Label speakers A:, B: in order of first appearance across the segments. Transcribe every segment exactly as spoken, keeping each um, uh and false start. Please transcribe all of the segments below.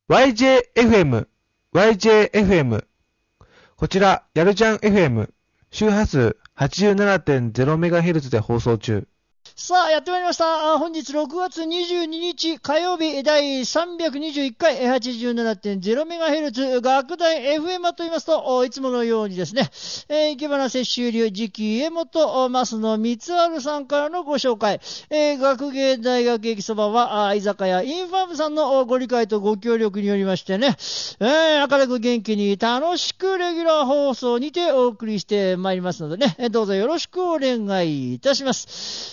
A: ワイジェーエフエム、ワイジェーエフエム。こちら、やるじゃん エフエム、周波数 はちじゅうななてんゼロメガヘルツ で放送中。
B: さあ、やってまいりました。あ本日ろくがつにじゅうににち火曜日だいさんびゃくにじゅういっかい はちじゅうななてんゼロメガヘルツ 学大 エフエム と言いますと、いつものようにですね、えー、池花摂取流次期家元増野光晴さんからのご紹介、えー、学芸大学駅そばは居酒屋インファームさんのご理解とご協力によりましてね、えー、明るく元気に楽しくレギュラー放送にてお送りしてまいりますのでね、どうぞよろしくお願いいたします。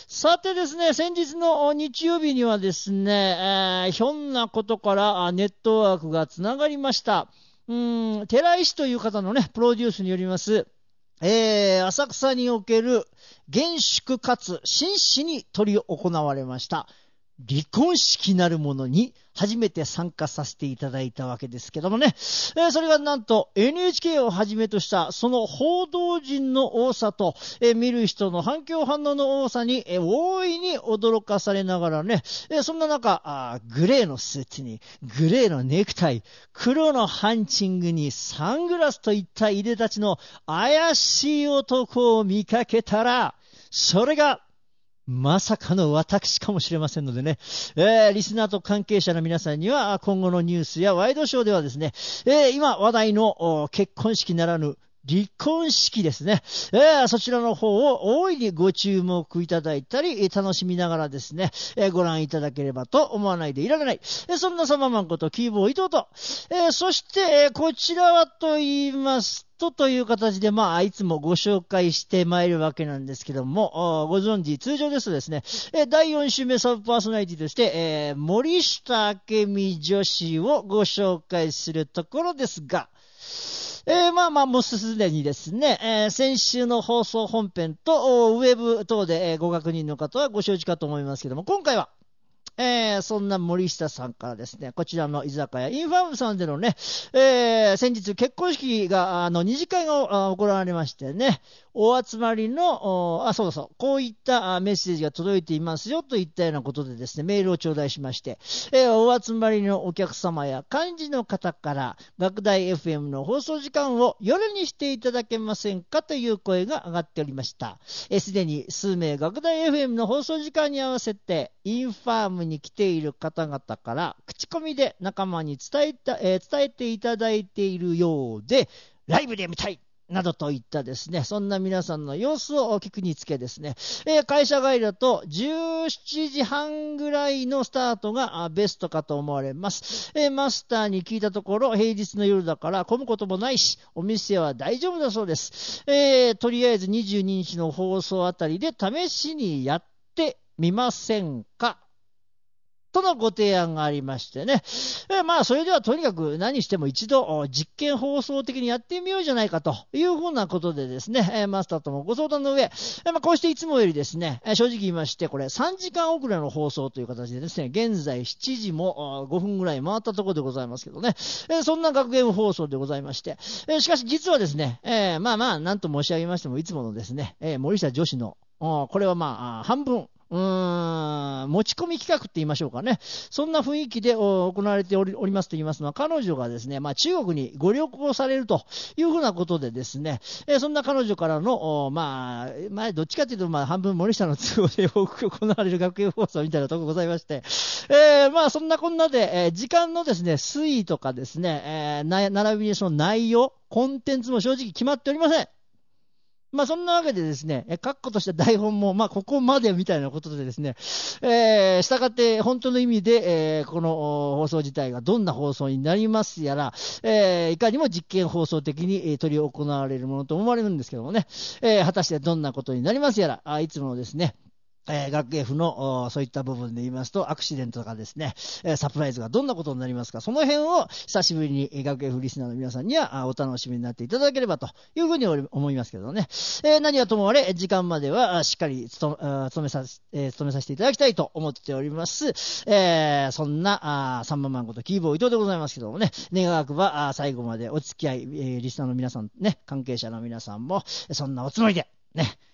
B: さてですね、先日の日曜日にはですね、えー、ひょんなことからネットワークがつながりました。うーん、寺井氏という方のね、プロデュースによります、えー、浅草における厳粛かつ真摯に執り行われました離婚式なるものに初めて参加させていただいたわけですけどもね、えー、それがなんと エヌエイチケー をはじめとしたその報道陣の多さと、えー、見る人の反響反応の多さに、えー、大いに驚かされながらね、えー、そんな中あグレーのスーツにグレーのネクタイ、黒のハンチングにサングラスといったいでたちの怪しい男を見かけたら、それがまさかの私かもしれませんのでね、えー、リスナーと関係者の皆さんには今後のニュースやワイドショーではですね、えー、今話題の結婚式ならぬ離婚式ですね、えー、そちらの方を大いにご注目いただいたり楽しみながらですね、えー、ご覧いただければと思わないでいられない、えー、そんなサママンことキーボー伊藤と、えー、そして、えー、こちらはと言いますとという形で、まあ、いつもご紹介してまいるわけなんですけども、ご存知、通常ですとですね、だいよん週目サブパーソナリティとして、えー、森下明美女子をご紹介するところですが、えー、まあまあ、もうすでにですね、えー、先週の放送本編とウェブ等で、えー、ご確認の方はご承知かと思いますけども、今回は、えー、そんな森下さんからですね、こちらの居酒屋インファームさんでのね、えー、先日結婚式が、あの、二次会が行われましてね、お集まりの、あ、そうそう、こういったメッセージが届いていますよといったようなことでですね、メールを頂戴しまして、えー、お集まりのお客様や幹事の方から、学大 エフエム の放送時間を夜にしていただけませんかという声が上がっておりました。す、えー、で、に数名学大 エフエム の放送時間に合わせて、インファームに来ている方々から口コミで仲間に伝えた、えー、伝えていただいているようで、ライブで見たいなどといったですね、そんな皆さんの様子を聞くにつけですね、えー、会社帰りだとじゅうしちじはんぐらいのスタートがベストかと思われます。えー、マスターに聞いたところ、平日の夜だから混むこともないし、お店は大丈夫だそうです。えー、とりあえずにじゅうににちの放送あたりで試しにやってみませんかとのご提案がありましてね。えー、まあ、それではとにかく何しても一度実験放送的にやってみようじゃないかというふうなことでですね、えー、マスターともご相談の上、えー、まあ、こうしていつもよりですね、えー、正直言いまして、これさんじかん遅れの放送という形でですね、現在しちじもごふんぐらい回ったところでございますけどね、えー、そんな学園放送でございまして、えー、しかし実はですね、えー、まあまあ、なんと申し上げましても、いつものですね、えー、森下女子の、これはまあ、半分、うーん、持ち込み企画って言いましょうかね。そんな雰囲気で行われており、おりますと言いますのは、彼女がですね、まあ中国にご旅行されるというふうなことでですね、えー、そんな彼女からの、まあ、まあ、どっちかというと、まあ半分森下の都合で行われる学園放送みたいなところございまして、えー、まあそんなこんなで、えー、時間のですね、推移とかですね、えー、な並びにその内容、コンテンツも正直決まっておりません。まあそんなわけでですね、え、確固とした台本も、まあここまでみたいなことでですね、えー、したがって本当の意味で、えー、この放送自体がどんな放送になりますやら、えー、いかにも実験放送的に、えー、執り行われるものと思われるんですけどもね、えー、果たしてどんなことになりますやら、あいつものですね、えー、学芸府のそういった部分で言いますと、アクシデントとかですね、えー、サプライズがどんなことになりますか、その辺を久しぶりに学芸府リスナーの皆さんにはお楽しみになっていただければというふうに思いますけどね。えー、何はともあれ、時間まではしっかり務めさ、えー、務めさせていただきたいと思っております。えー、そんなさんまんまんことキーボー伊藤でございますけどもね、願わくば最後までお付き合い、えー、リスナーの皆さんね、関係者の皆さんもそんなおつもりでね、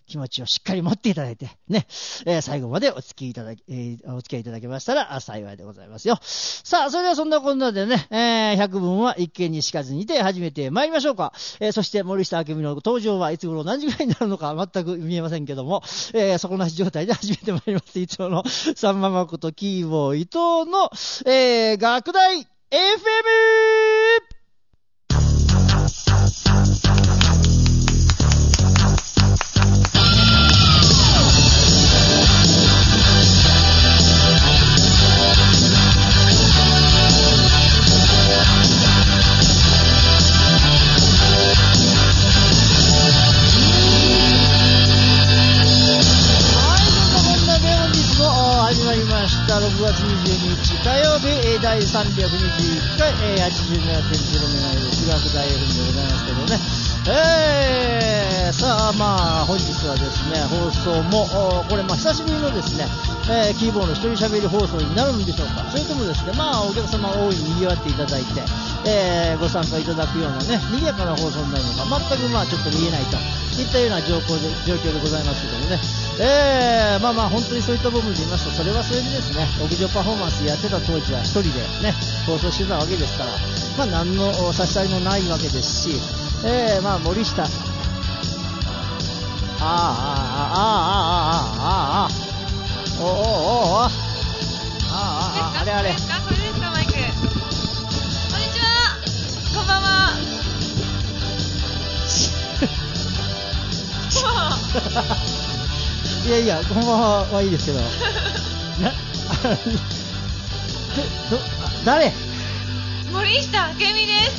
B: 気持ちをしっかり持っていただいて、ね、えー、最後までお付きいただき、えー、お付き合いいただけましたら幸いでございますよ。さあ、それではそんなこんなでね、えー、百聞は一見にしかずにて始めてまいりましょうか。えー、そして森下明美の登場はいつ頃何時ぐらいになるのか全く見えませんけども、えー、底なし状態で始めてまいります。いつものさんま誠キーボー伊藤の、えー、学大 エフエム。ろくがつにじゅうににち火曜日、だいさんびゃくにじゅういっかい、はちじゅうななてんゼロ メガヘルツ学大 エフエム でございますけどね。えー、さあまあ本日はですね、放送もこれまあ久しぶりのですね、えー、キーボードの一人喋り放送になるんでしょうか。それともですね、まあお客様大いに賑わっていただいて、えー、ご参加いただくようなね、賑やかな放送になるのか全くまあちょっと見えないといったような状況で状況でございますけどもね。えー、まあまあ本当にそういった部分で言いますと、それはそれでですね、屋上パフォーマンスやってた当時は一人でね放送してたわけですから、まあ何の差し障りもないわけですし、えー、まあ森下あーあーあーあーあーあーあーあーおおおおあーあーあれあれ
C: これですかマイク。こんにちは、こんばんは。
B: いやいや、こんばんははいいですけどなどど誰
C: 森下明美です。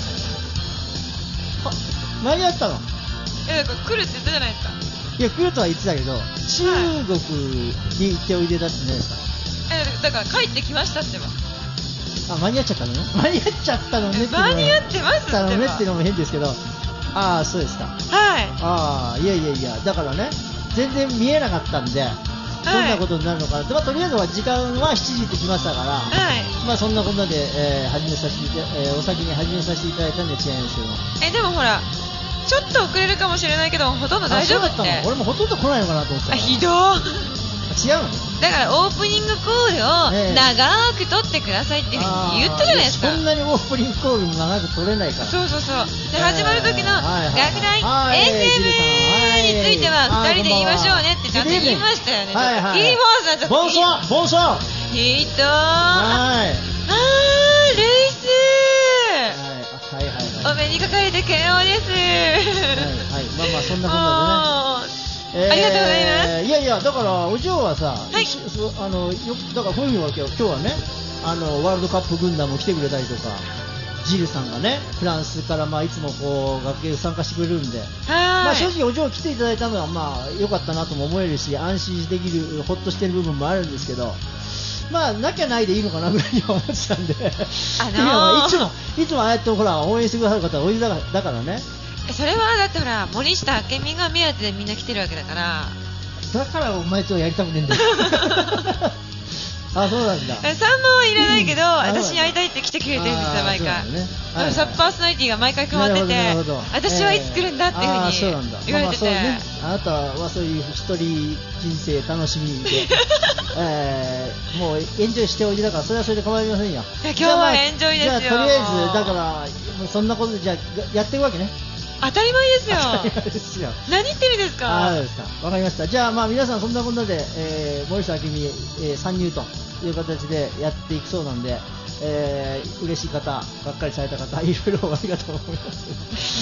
B: 間に合ったの？
C: え、だから来るって言ったじゃないですか。
B: いや、来るとは言ってたけど、中国に行っておいでだったんじゃないですか。
C: え、だから帰ってきましたってば。
B: あ、間に合っちゃったのね。間に合っちゃったのねっていうのは
C: 間に合ってますってば。
B: のねっていうのも変ですけど、ああ、そうですか。
C: はい。
B: ああ、いやいやいや、だからね、全然見えなかったんで、どんなことになるのかなって、まあ、とりあえずは時間はしちじってきましたから、
C: はい。
B: まあそんなこんなで、えー、始めさせていた、えー、お先に始めさせていただいたんで違いますけども。
C: え、でもほら、ちょっと遅れるかもしれないけど、ほとんど大丈夫って。
B: あ、そうだったの？俺もほとんど来ないのかなと思ってた。
C: あ、ひどー。
B: 違うの？
C: だからオープニングコールを長く取ってくださいっていうふうに言ったじゃないですか。
B: そんなにオープニングコールも長く取れないから。
C: そうそうそう。で、始まる時の学大 エフエム についてはふたりで言いましょうねってちゃんと言いましたよね。
B: はいはい。
C: キーボードさんちょっと。
B: ボンソワボンソワ
C: ひとー。
B: はい。
C: あー、ルイスー。
B: はいはいはいはい。
C: お目にかかれて慶応です。
B: はいはい。まあまあそんなことでね。
C: えー、ありがとうございます。
B: いやいや、だからお嬢はさ、
C: はい、
B: あのよだからこういうふうにわけよ。今日はね、あのワールドカップ軍団も来てくれたりとか、ジルさんがね、フランスからまあいつもこう学芸参加してくれるんで、まあ正直お嬢来ていただいたのはまあ良かったなとも思えるし、安心できるほっとしてる部分もあるんですけど。まあなきゃないでいいのかなぐらいには思ってたんで、あのー、いつもいつもああやってほら応援してくださる方はおいでだからだからね。
C: それはだってほら森下明美が目当てでみんな来てるわけだから。
B: だからお前とやりたくねえんだよ。あ、そうなんだ。
C: さんまはいらないけど、うん、私に会いたいって来てくれてるんですよ毎回。ね、はいはい、サブパーソナリティが毎回変わってて、私はいつ来るんだっていうふうに言われてて、
B: えーあ, ね、あなたはそういう一人人生楽しみで、えー、もうエンジョイしておいでだからそれはそれで構いませんよ。
C: 今日はエンジョイですよ。
B: じゃあとりあえずだからそんなことでじゃあやっていくわけね。
C: 当たり前ですよ。
B: 当たり前ですよ。
C: 何言ってるんですか。
B: あ、ですか。わかりました。じゃあまあ皆さんそんなこんなで、えー、森下明美、えー、参入という形でやっていくそうなんで、えー、嬉しい方、がっかりされた方、いろいろありがとうございます。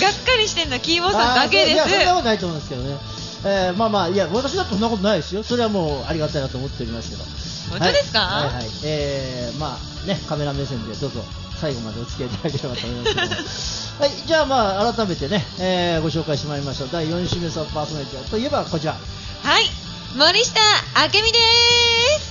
C: がっかりしてんのキーボーさんだけです。いや
B: そんなことないと思うんですけどね。えー、まあまあいや私だってそんなことないですよ。それはもうありがたいなと思っておりますけど。
C: 本当ですか。
B: はいはい、はい、えー、まあねカメラ目線でどうぞ最後までお付き合いいただければと思いますけども。はい、じゃあまあ改めてね、えー、ご紹介してまいりましょう。だいよん週目サブパーソナリティといえばこちら。
C: はい、森下明美です。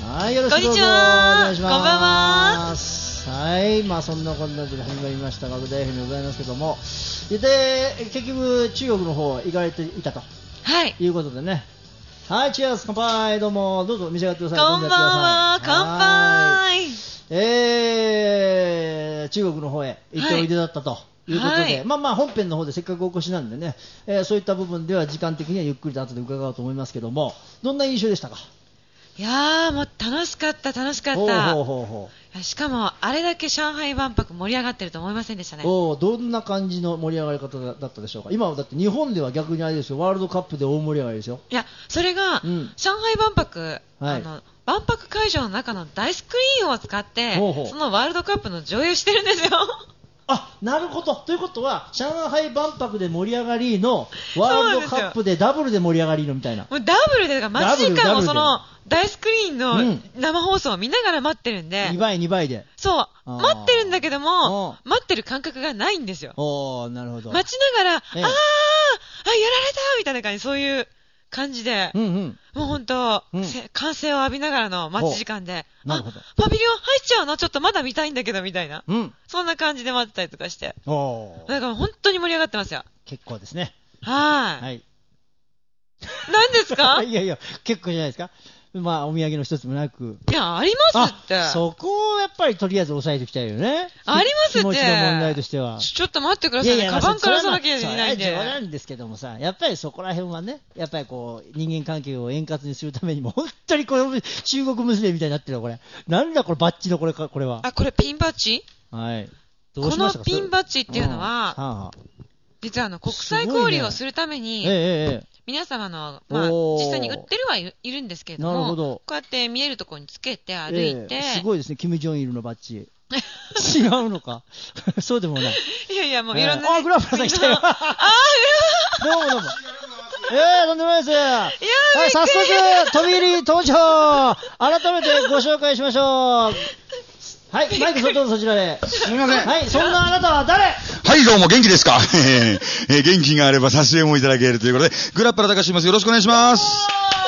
B: はい、よろしくどうぞ。
C: こんにちは。
B: お願いします。
C: こんばんは。
B: はい、まあそんなこんなで始まりました学大編でございますけども、で結局中国の方行かれていたと、
C: はい、
B: いうことでね。はい、チェアス乾杯、どうもどうぞ召し上がってください。
C: こんばんは、乾杯。
B: えー、中国の方へ行っておいでだったと。 いうことで、
C: はい、
B: まあまあ本編の方でせっかくお越しなんでね、えー、そういった部分では時間的にはゆっくりと後で伺おうと思いますけども、どんな印象でしたか？
C: いやーもう楽しかった楽しかった。
B: ほうほうほうほう。
C: しかもあれだけ上海万博盛り上がってると思いませんでしたね。
B: おどんな感じの盛り上がり方だったでしょうか？今はだって日本では逆にあれですよ、ワールドカップで大盛り上がりですよ。
C: いやそれが、うん、上海万博、はい、あの万博会場の中の大スクリーンを使ってほうほうそのワールドカップの上映をしてるんですよ。
B: あ、なるほど。ということは上海万博で盛り上がりのワールドカップでダブルで盛り上がりのみたいな。
C: もうダブルでだから待ち時間をその大スクリーンの生放送を見ながら待ってるんで、うん、
B: にばいにばいで
C: そう待ってるんだけども待ってる感覚がないんですよ。
B: おなるほど。
C: 待ちながら、ええ、あーあやられたみたいな感じ、そういう感じで、うんうん、もう本当、うん、歓声を浴びながらの待ち時間で、
B: なるほど、
C: パビリオン入っちゃうのちょっとまだ見たいんだけどみたいな、うん、そんな感じで待ってたりとかして、おだから本当に盛り上がってますよ。
B: 結構ですね。
C: はい。
B: はい。
C: 何ですか？
B: いやいや、結構じゃないですか。まあお土産の一つもなく。
C: いや、ありますって。
B: そこをやっぱりとりあえず押さえておきたいよね。
C: ありますって。
B: 気持ちの問題としては。
C: ちょっと待ってくださいね。いやいや、カバンからさなきゃいけないんで。
B: 冗談ですけどもさ、やっぱりそこら辺はね、やっぱりこう人間関係を円滑にするためにも本当にこれ中国娘みたいになってるよこれ。なんだこれバッジのこれかこれは。
C: あ、これピンバッジ？
B: はい。
C: どうしましたか？このピンバッジっていうのは、うんはあ、実はあの国際交流をするために。ええええ皆様の、まあ、実際に売ってるはいる、いるんですけれども、なるほどこうやって見えるところにつけて歩いて、えー、
B: すごいですね、キム・ジョンイルのバッジ。違うのかそうでもない。
C: いやいや、もういろんな、ね、
B: あ、グラフラさん来たよ。あー、どうもどうも。えー、とんでもないです。いやはい、早速、飛び入り登場。改めてご紹介しましょう。はい、マイクそどうぞそちらで。
D: すみません。
B: はい、そんなあなたは誰？
D: はい、どうも元気ですか？えー、元気があれば差し入れもいただけるということで、グラッパラ高します。よろしくお願いします。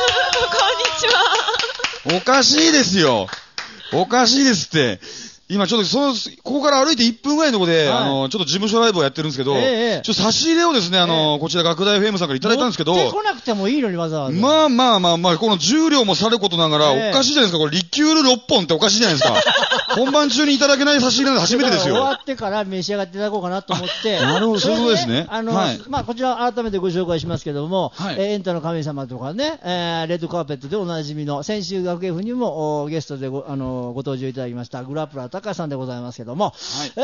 C: こんにちは。
D: おかしいですよ。おかしいですって。今ちょっとその、ここから歩いていっぷんぐらいのところで、はい、あの、ちょっと事務所ライブをやってるんですけど、ええ、ちょっと差し入れをですね、あの、ええ、こちら学大 エフエム さんからいただいたんですけど、
B: 持ってこなくてもいいのにわざわざ。
D: まあまあまあまあ、この重量もさることながら、ええ、おかしいじゃないですか、これリキュールろっぽんっておかしいじゃないですか。本番中にいただけない差し入れなんで初めてですよ。
B: 終わってから召し上がっていただこうかなと思って。
D: なるほど、そういうことですね。
B: あの、はい、まあこちら改めてご紹介しますけども、はい、えー、エンタの神様とかね、えー、レッドカーペットでおなじみの、先週学芸府にもゲストでご、あの、ご登場いただきました、グラップラー高橋さんでございますけども、はい、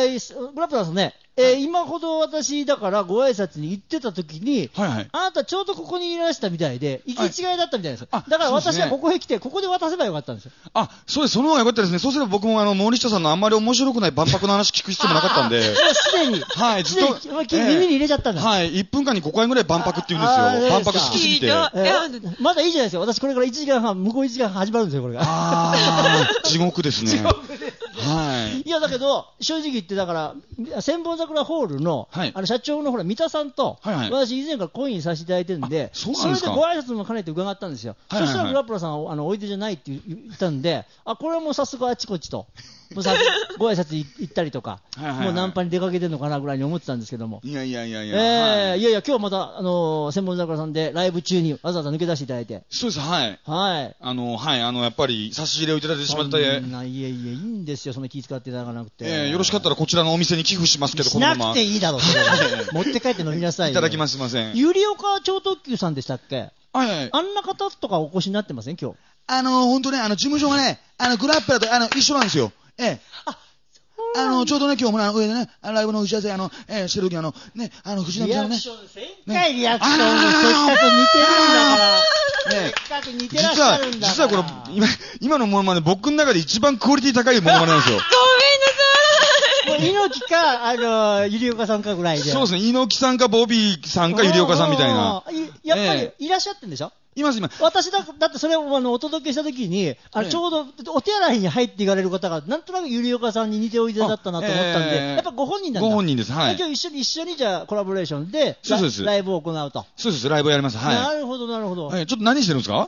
B: えー、グラップラーさんね、えー、今ほど私だからご挨拶に行ってた時に、はいはい、あなたちょうどここにいらしたみたいで、行き違いだったみたいです。はい、だから私はここへ来て、ここで渡せばよかったんですよ。
D: あ、そうです、その方がよかったですね。そうすれば僕もあの、森下さんのあんまり面白くない万博の話聞く必要もなかったんで。
B: もうすでに。
D: はい、ずっと。
B: 耳に入れちゃったんだ。
D: はい、いっぷんかんにごかいぐらい万博って言うんですよ。万博好きすぎて。え
B: ー、まだいいじゃないですか。私これからいちじかんはん、向こういちじかんはん始まるんですよ、これが。
D: あー、地獄ですね。
B: 地獄です。はい。いや、だけど、正直言って、だから、千本桜ホールの、はい、あの社長のほら、三田さんと、はいはい、私以前からコインさせていただいてるんで、そそれでご挨拶も兼ねて伺ったんですよ。はいはいはい、そしたらグラップラさんは、あの、おいでじゃないって言ったんで、あ、これはもう早速あっちこっちと。もうさご挨拶行ったりとか、はいはいはい、もうナンパに出かけてるのかなぐらいに思ってたんですけども、
D: いやいやいやいや、
B: えーはい、いやいや、今日また、あのー、千本桜さんでライブ中にわざわざ抜け出していただいて、
D: そうです、はい、
B: はい、
D: あの、はい、あの、やっぱり差し入れをいただいてしまったで、
B: いやいや、いいんですよ、その気遣っていただかなくて、
D: えー、よろしかったらこちらのお店に寄付しますけど、
B: しなくていいだろう、持って帰って飲みなさいよ。
D: いただきます、すみません。
B: ゆりおか超特急さんでしたっけ？
D: はいはい、
B: あんな方とかお越しになってません、今日。
D: あの、本当ね、あの、事務所がね、あの、グラップラとあの一緒なんですよ。ええ。ああの、ちょうどね、今日もね、上でね、ライブの打ち合わせ、あの、えー、してる時あの、ね、あの、藤波さんね。
B: リアクション、せんかいリアクションのせっかく似てるんだから。ね、せっかく似てらっしゃるんだから。
D: 実は、実はこれ、今、今のモノマネ、僕の中で一番クオリティ高いモノマネなんですよ。
C: ごめんなさい。
B: もう猪木か、あの、ゆりおかさんかぐらいで。
D: そうですね、猪木さんかボビーさんかゆりおかさんみたいな。
B: やっぱり、いらっしゃってんでしょ？
D: います、今。
B: 私だ、だってそれをあのお届けしたときに、あのちょうどお手洗いに入っていかれる方が、なんとなくゆりおかさんに似ておいでだったなと思ったんで、えー、やっぱご本人なんだ。
D: ご本人です、はい。
B: 今日一緒に、一緒にじゃあコラボレーションで、
D: そうです。
B: ライブを行うと。
D: そうです、ライブをやります、はい。
B: なるほど、なるほど。
D: はい、ちょっと何してるんですか？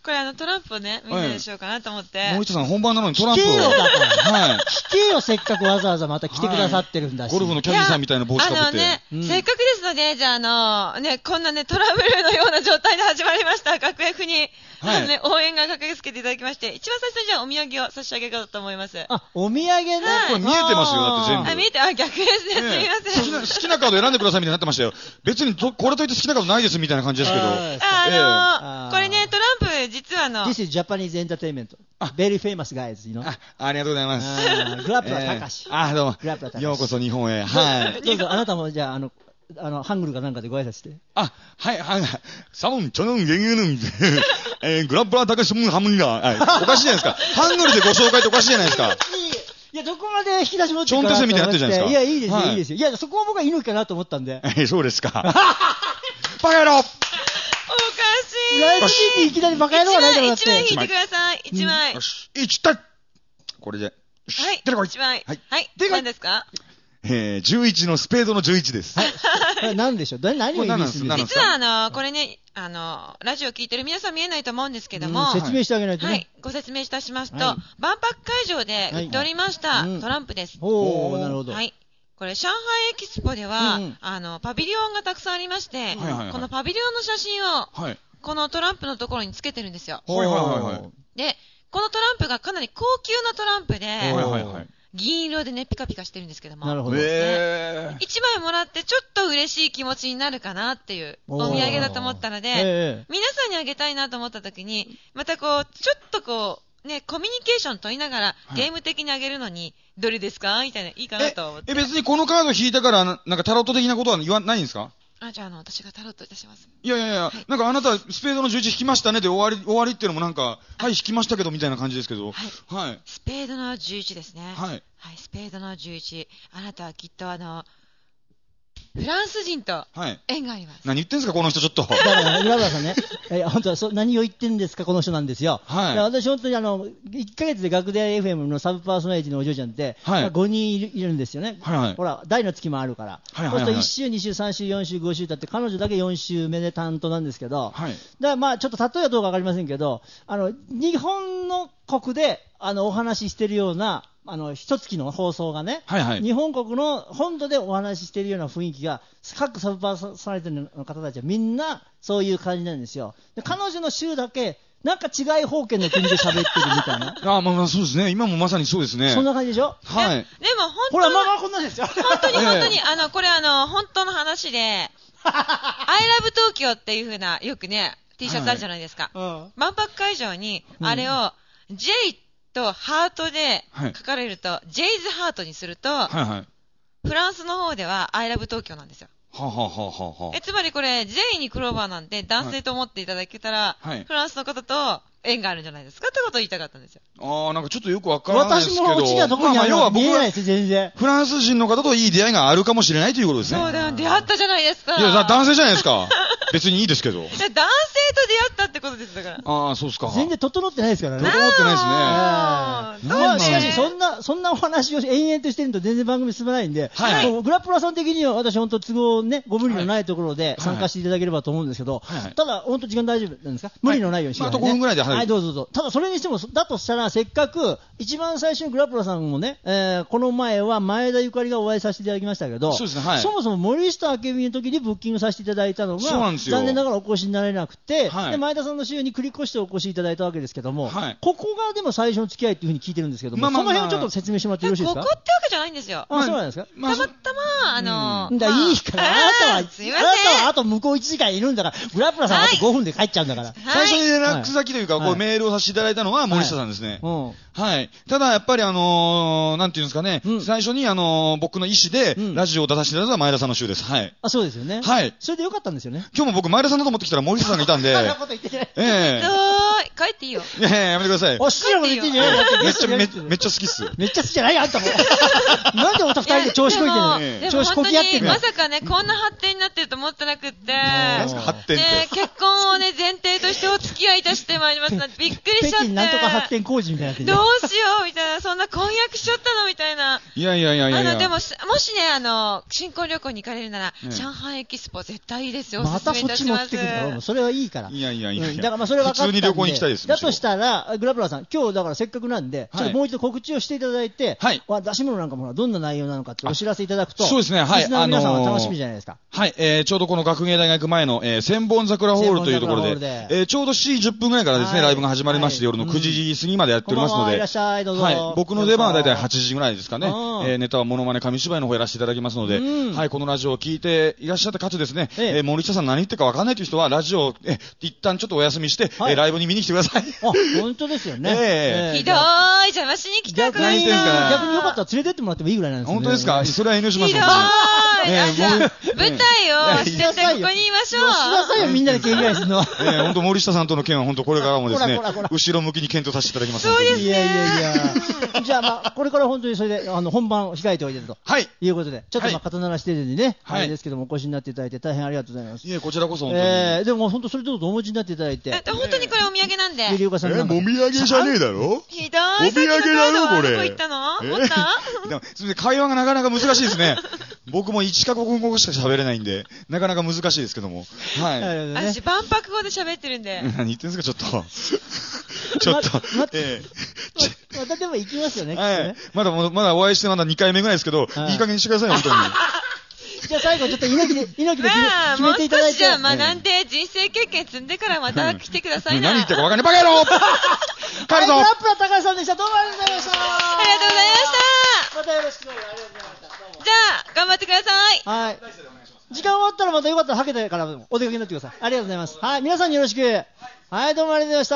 C: これあのトランプをね、みんなでしようかなと思って。
D: 森下さん本番なのにトランプを。
B: 聞けよ、だから。はい。聞けよ、せっかくわざわざまた来てくださってるんだし。
D: ゴルフのキャディーさんみたいな帽子かぶって。
C: あのね、せっかくですので、じゃああの、ね、こんなね、トラブルのような状態で始まりました、学 F に。はい、あのね、応援が駆けつけていただきまして、一番最初にじゃあお土産を差し上げようと思います。
B: あ、お土産ね。
C: はい、
D: これ見えてますよ、だって全部。
C: あ、見えて、あ、逆ですね。すみません。
D: 好きな、好きなカード選んでくださいみたいになってましたよ。別にと、これといって好きなカードないですみたいな感じですけど。
C: あ、あのー、これね、トランプ、実はあの。
B: This is Japanese Entertainment. Very famous guys, you know.
D: あ、ありがとうございます。
B: グラップラ高し。
D: あ、どうも。グラップラ高し。ようこそ日本へ。はい。
B: どうぞ、あなたもじゃあ、あの、あの、ハングルかなんかでご挨拶して。
D: あ、はい、はい、サモン、チョノン、ゲンゲヌン、えー、グラップラ高し、ムン、ハムンガー。はい。おかしいじゃないですか。ハングルでご紹介っておかしいじゃないですか。
B: いや、どこまで引き出し持ってるかなと思って。
D: チョンテセみたいになってるじゃないですか。
B: いや、いいですよ、いいですよ。いや、そこは僕は猪木かなと思ったんで。
D: え、そうですか。バカ野郎
C: おかしい。
B: ライブシーンにいきなりバカ野郎がないだろうって。
C: 一枚引いてください。一枚。
D: よし。一体これで。
C: はい。一枚。はい。はい。何ですか？
D: えー、じゅういちのスペードのじゅういちです。
B: はい。何でしょう？何を意味するんですか？
C: 実はあの、これね、あの、ラジオ聞いてる皆さん見えないと思うんですけども、
B: 説明してあげないとね。
C: はい。ご説明いたしますと、万博会場で売っておりましたトランプです。
B: おー、なるほど。
C: はい。これ、上海エキスポでは、あの、パビリオンがたくさんありまして、このパビリオンの写真を、このトランプのところにつけてるんですよ。
D: はいはいはい。
C: で、このトランプがかなり高級なトランプで、はいはいはい。銀色でね、ピカピカしてるんですけども。
B: なるほど。
C: えー、いちまいもらってちょっと嬉しい気持ちになるかなっていうお土産だと思ったので、えー、皆さんにあげたいなと思った時に、またこう、ちょっとこう、ね、コミュニケーション取りながら、ゲーム的にあげるのに、どれですかみたいな、いいかなと思って。
D: え、別にこのカード引いたから、なんかタロット的なことは言わないんですか？
C: あ、じゃあ、あの、私がタロットいたします。
D: いやいやいや、はい、なんかあなた、スペードのじゅういち引きましたねで終わり、終わりっていうのもなんか、はい、引きましたけど、みたいな感じですけど。
C: はい。はい。スペードのじゅういちですね。
D: はい。
C: はい、スペードのじゅういち。あなたはきっとあの、フランス人と縁があります。
D: はい、何言ってんすか、この人ちょっと。
B: だから、浦村さんね、え本当はそ何を言ってんですか、この人なんですよ。はい。私、本当にあの、いっかげつで学大 エフエム のサブパーソナリティのお嬢ちゃんって、はい、まあ、ごにんいるいるんですよね。はいはい。ほら、大の月もあるから。はいはいはい。そうするといっ週、に週、さん週、よん週、ご週だって、彼女だけよん週目で担当なんですけど、はい。だからまあ、ちょっと例えはどうかわかりませんけど、あの、日本の国で、あの、お話ししてるような、あの、一月の放送がね、はいはい、日本国の本土でお話ししているような雰囲気が、各サブパーソナリティの方たちはみんなそういう感じなんですよ。で、彼女の州だけ、なんか違い方権の国で喋ってるみたいな。
D: ああ、まあまあそうですね。今もまさにそうですね。
B: そんな感じでしょ？
D: はい。
C: でも本当
B: ほら、まあまあこんなんですよ。
C: 本当に本当に、あの、これあの、本当の話で、I love Tokyo っていう風な、よくね、T シャツあるじゃないですか。はい、うん、万博会場に、あれを、J とハートで書かれると、はい、ジェイズハートにすると、はいはい、フランスの方では I love Tokyo なんですよ。
D: ははははは
C: えつまりこれ J にクローバーなんて男性と思っていただけたら、はい、フランスの方と縁があるんじゃないですかってことを言いたかったんですよ。
D: ああ、なんかちょっとよくわからないですけど。
B: 私もうちがどこにあるのか見えないです、全然。
D: フランス人の方といい出会いがあるかもしれないということですね。
C: そうだよ、出会ったじゃないですか。
D: いや、男性じゃないですか。別にいいですけど。男性と出会
C: ったってことですだから。
D: ああ、そうですか。
B: 全然整ってないですからね。
D: 整ってないですね。
B: まあ、しかし、そんな、そんなお話を延々としてると全然番組進まないんで、はい、グラップラさん的には私本当都合ね、ご無理のないところで参加していただければと思うんですけど、はいはい、ただ、本当時間大丈夫なんですか？無理のないようにしてくださいね。
D: あとごふんぐらいで、はい。
B: はい、どうぞどうぞ。ただ、それにしても、だとしたら、せっかく、一番最初にグラップラさんもね、えー、この前は前田ゆかりがお会いさせていただきましたけど、
D: そうですね、はい。
B: そもそも森下明美の時にブッキングさせていただいたのが、
D: そうなんですよ。
B: 残念ながらお越しになれなくて、はい、で前田さんの週に繰り越してお越しいただいたわけですけども、はい、ここがでも最初の付き合いっていうふうに聞いてるんですけども、まあまあまあ、その辺をちょっと説明してもらってよろしいですか？
C: ここってわけじゃないんですよ。
B: あ、そうなんですか？
C: まあ、たまたま、あのー、
B: うん、だいいから、あなたは、あなたはあと向こういちじかんいるんだから、グラップラさんはあとごふんで帰っちゃうんだから。はい、
D: 最初に連絡先というか、はい、こうメールをさせていただいたのは森下さんですね。はい。うんはい、ただやっぱりあのー、なんていうんですかね、うん、最初にあのー、僕の意思でラジオを出させていただいたのは前田さんの週です。はい。
B: あ、そうですよね。
D: はい。
B: それでよかったんですよね。
D: 今日も僕前田さんだと思ってきたら森下さんがいたんで。
B: そんなこと言ってない。
D: ええ
C: ー。帰っていいよ。
D: いやいや、やめてください。
B: あ、失礼なこと言ってんじゃない。
D: めっちゃ、めめっちゃ好きっす。
B: めっちゃ好きじゃないあんたも。なんでお二人で調子こいてるの？調子こき合ってるの？
C: まさかね、こんな発展になってると思ってなくって。
D: なんすか発展って。
C: 結婚をね、前提ととしてお付き合いいたしてまいりますなんてびっくりしちゃって。
B: 北京なんとか発展工事みたいになって
C: どうしようみたいな、そんな婚約しちゃったのみたいな。
D: いやいやいやいやいや。
C: あの、でも、もしね、あの、新婚旅行に行かれるなら、ね、上海エキスポ絶対いいですよ。
B: またそっち持ってくるんだろう。それはいいから。
D: いやいやいやいや。
B: うん、だからまあそれは分かったんで。
D: 普通に旅行に行きたいです。
B: だとしたら、グラプラさん、今日だからせっかくなんで、はい、ちょっともう一度告知をしていただいて、はい。出し物なんかもどんな内容なのかってお知らせいただくと、
D: そうですね、はい。
B: リスナーの皆さんは楽しみじゃないですか。
D: あのー、はい、えー、ちょうどこの学芸大学前の、えー、千本桜ホールというところで、でえー、ちょうどしちじじゅっぷんぐらいからですね、はい、ライブが始まりまして、はい、夜のくじ過ぎまでやっておりますので、
B: いらっしゃい、どうぞ。
D: はい。僕の出番はだいたいはちじぐらいですかね。えー、ネタはモノマネ紙芝居の方やらせていただきますので、はい、このラジオを聞いていらっしゃった方ですね、えー、森下さん何言ってるかわかんないという人は、ラジオを、え、一旦ちょっとお休みして、はい、えー、ライブに見に来てください。
B: あ、本当ですよね。
C: えー、ひどーい、邪魔しに来たくない
B: な。逆によかったら連れてってもらってもいいぐらいなんですね。
D: 本当ですか？それは遠慮します。
C: ひどーい。えー、じゃあ、舞台をしててここにいましょう。
B: しなさいよ、みんなで県外するのは。
D: えー、本当森下さんとの件は本当これからもですね、後ろ向きに検討させていただきます。
C: そうですね。
B: いやいやいや。じゃあまあ、これから本当にそれで、あの、本番を控えておいてると。はい。いうことで、ちょっとまあ、肩慣らしてるんでね、あれですけども、お越しになっていただいて大変ありがとうございます。
D: いえ、こちらこそ本当に。
B: えー、でも本当それどうぞお持ちになっていただいて。
C: え、本当にこれお土産なんで。
B: ゆりおかさん
D: え、もみあげじゃねえだろ？
C: ひどい。
D: お土産だろ、これ。
C: どこ行ったの？持った？
D: でも、会話がなかなか難しいですね。僕も一カ国語しか喋れないんで、なかなか難しいですけども。はい。
C: 私、万博語で喋ってるんで。
D: 何言ってんすか、ちょっと。ちょっと。
B: ま、ええ、またでも行きますよね、
D: はい。まだ、まだお会いしてまだにかいめぐらいですけど、いい加減にしてください、本当に。
B: じゃあ最後ちょっと猪木で、猪木で決め、決めていただいて。
C: じゃあ学んで人生経験積んでからまた来てくださいな。
D: 何言ってるか分かんない。バカ野郎帰るぞ。
B: はい、グラップラ高橋さんでした。どうもありがとうございました。
C: ありがとうございました。
B: またよろしくどうぞ。ありがとうございました。どうも。
C: じゃあ、頑張ってください。
B: はい。時間終わったらまたよかったらはけてからお出かけになってください。ありがとうございます。はい、皆さんによろしく。はい、どうもありがとうございました。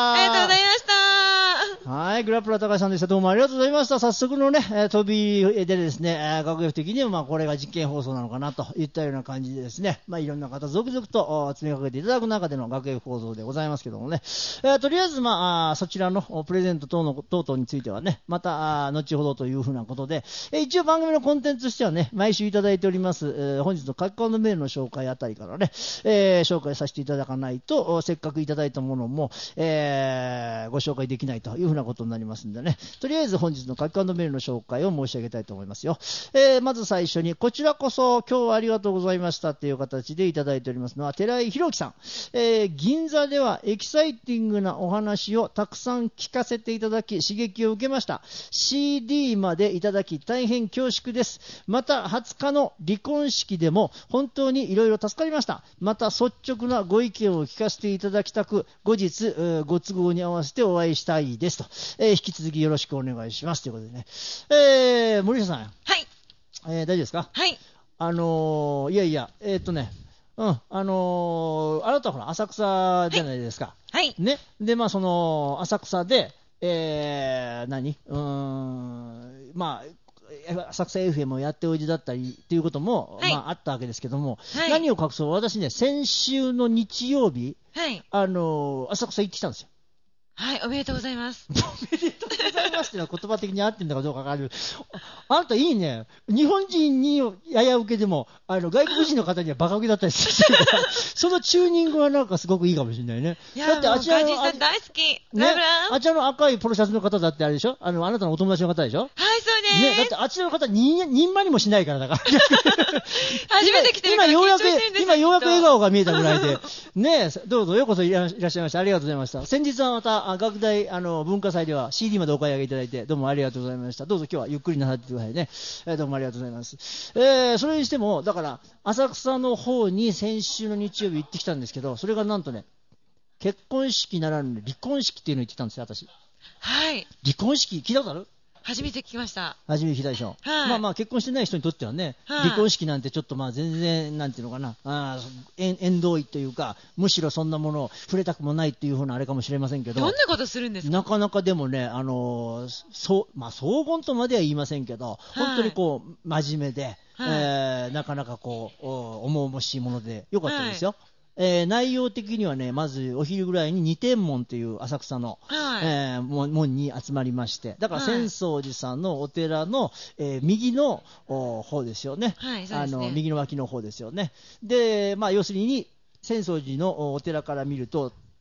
C: ありがとうございました。
B: はい、グラップラ高橋さんでした。どうもありがとうございました。早速のね、飛びでですね、学力的にはまあこれが実験放送なのかなといったような感じでですね、まあいろんな方続々と詰めかけていただく中での学力放送でございますけどもね、えー、とりあえずまあそちらのプレゼント等の等々についてはね、また後ほどというふうなことで、えー、一応番組のコンテンツとしてはね、毎週いただいております、えー、本日の書き込んだメールの紹介あたりからね、えー、紹介させていただかないと、せっかくいただいたものも、えー、ご紹介できないというふうなことになりますんでね、とりあえず本日の書き込んだメールの紹介を申し上げたいと思いますよ。えー、まず最初に、こちらこそ今日はありがとうございましたという形でいただいておりますのは、寺井宏樹さん、えー、銀座ではエキサイティングなお話をたくさん聞かせていただき刺激を受けました。 シーディー までいただき大変恐縮です。またはつかの離婚式でも本当にいろいろ助かりました。また率直なご意見を聞かせていただきたく、後日、えー、ご都合に合わせてお会いしたいですと、えー、引き続きよろしくお願いしますということでね、えー、森下さん、
C: はい、
B: えー、大丈夫ですか？
C: はい、
B: あのー、いやいや、えー、っとね、うん、あのー、あなたはほら浅草じゃないですか。
C: はい。
B: ね、でまあその浅草で、えー、何、うーん、まあ浅草 エフエム をやっておいでだったりっていうことも、はい、まああったわけですけども、はい、何を隠そう、私ね、先週の日曜日、
C: はい、
B: あのー、浅草行ってきたんですよ。
C: はい、おめでとうございます。
B: おめでとうございますっていうのは言葉的に合ってるのかどうかわかる。あなたいいね。日本人にやや受けでも、あの外国人の方にはバカ受けだったりするから、そのチューニングはなんかすごくいいかもしれないね。
C: いやだってあちらのガジさん大好き。
B: ね、あちらの赤いポロシャツの方だってあれでしょ。あのあなたのお友達の方でしょ。
C: はい、そうです。
B: ね、だってあちらの方ににんまにもしないからだから。
C: 初めて来てるから
B: 今ようやく今ようやく笑顔が見えたぐらいで、ね、どうぞようこそいらっしゃいました。ありがとうございました。先日はまたあ学大あの文化祭では シーディー までお買い上げいただいてどうもありがとうございました。どうぞ今日はゆっくりなさってくださいね、えー、どうもありがとうございます、えー、それにしてもだから浅草の方に先週の日曜日行ってきたんですけど、それがなんとね結婚式ならぬ離婚式っていうのに行ってきたんですよ私。
C: はい。
B: 離婚式聞いたことある？
C: 初めて聞きました。
B: 初めて聞いたでしょ。はい、まあまあ結婚してない人にとってはね、はい、離婚式なんてちょっとまあ全然なんていうのかな、あ縁遠いというか、むしろそんなものを触れたくもないっていう風なあれかもしれませんけど。
C: どんなことするんですか？
B: なかなかでもね、あのー、そうまあ荘厳とまでは言いませんけど、はい、本当にこう真面目で、はい、えー、なかなかこう重々しいもので良かったですよ。はい、えー、内容的にはね、まずお昼ぐらいに二天門という浅草の、はい、えー、門に集まりまして、だから浅草寺さんのお寺の、えー、右の方ですよね、はい、そうですね、あの右の脇の方ですよね。で、まあ、要するに浅草寺のお寺から見ると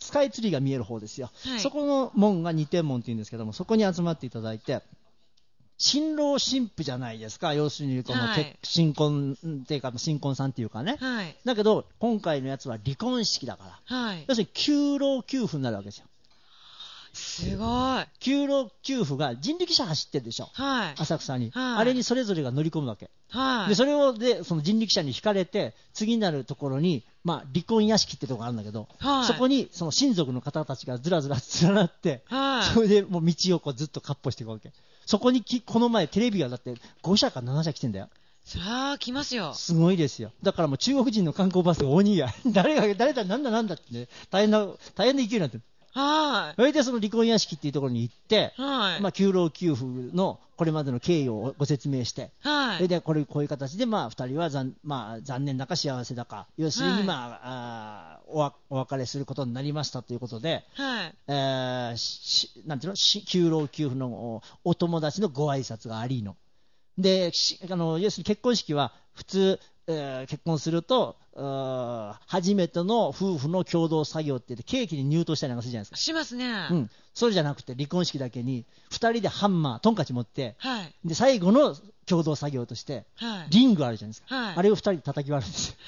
B: スカイツリーが見える方ですよ、
C: はい、
B: そこの門が二天門っていうんですけども、そこに集まっていただいて、新郎新婦じゃないですか、要するにこの、はい、新婚っていうか新婚さんっていうかね、
C: はい、
B: だけど今回のやつは離婚式だから、はい、要するに旧郎旧婦になるわけですよ。
C: すごい。
B: 旧郎旧婦が人力車走ってるでしょ、はい、浅草に、はい、あれにそれぞれが乗り込むわけ、はい、でそれをでその人力車に引かれて次なるところに、まあ、離婚屋敷ってところがあるんだけど、はい、そこにその親族の方たちがずらずら連なって、はい、それでもう道をこうずっとかっ歩していくわけ。そこにきこの前テレビがだってごしゃかななしゃ来てんだよ。
C: さあ来ますよ。
B: すごいですよ。だからもう中国人の観光バスが大にぎわい誰が誰だなんだなんだってね、大変な大変な勢いになってる。はい。それでその離婚屋敷っていうところに行って、はい。まあ旧郎旧婦のこれまでの経緯をご説明して、はい。それでこれこういう形でまあ二人は残まあ残念だか幸せだか、要するにまあ、はい、あおわお別れすることになりましたということで、はい。えー、しなんていうのし旧郎旧婦の お, お友達のご挨拶がありの。であの要するに結婚式は普通、えー、結婚すると初めての夫婦の共同作業って言ってケーキに入刀したりなんかするじゃないですか。
C: しますね。
B: うん。それじゃなくて離婚式だけにふたりでハンマートンカチ持って、はい、で最後の共同作業として、はい、リングあるじゃないですか、はい、あれをふたりで叩き割るんですよ。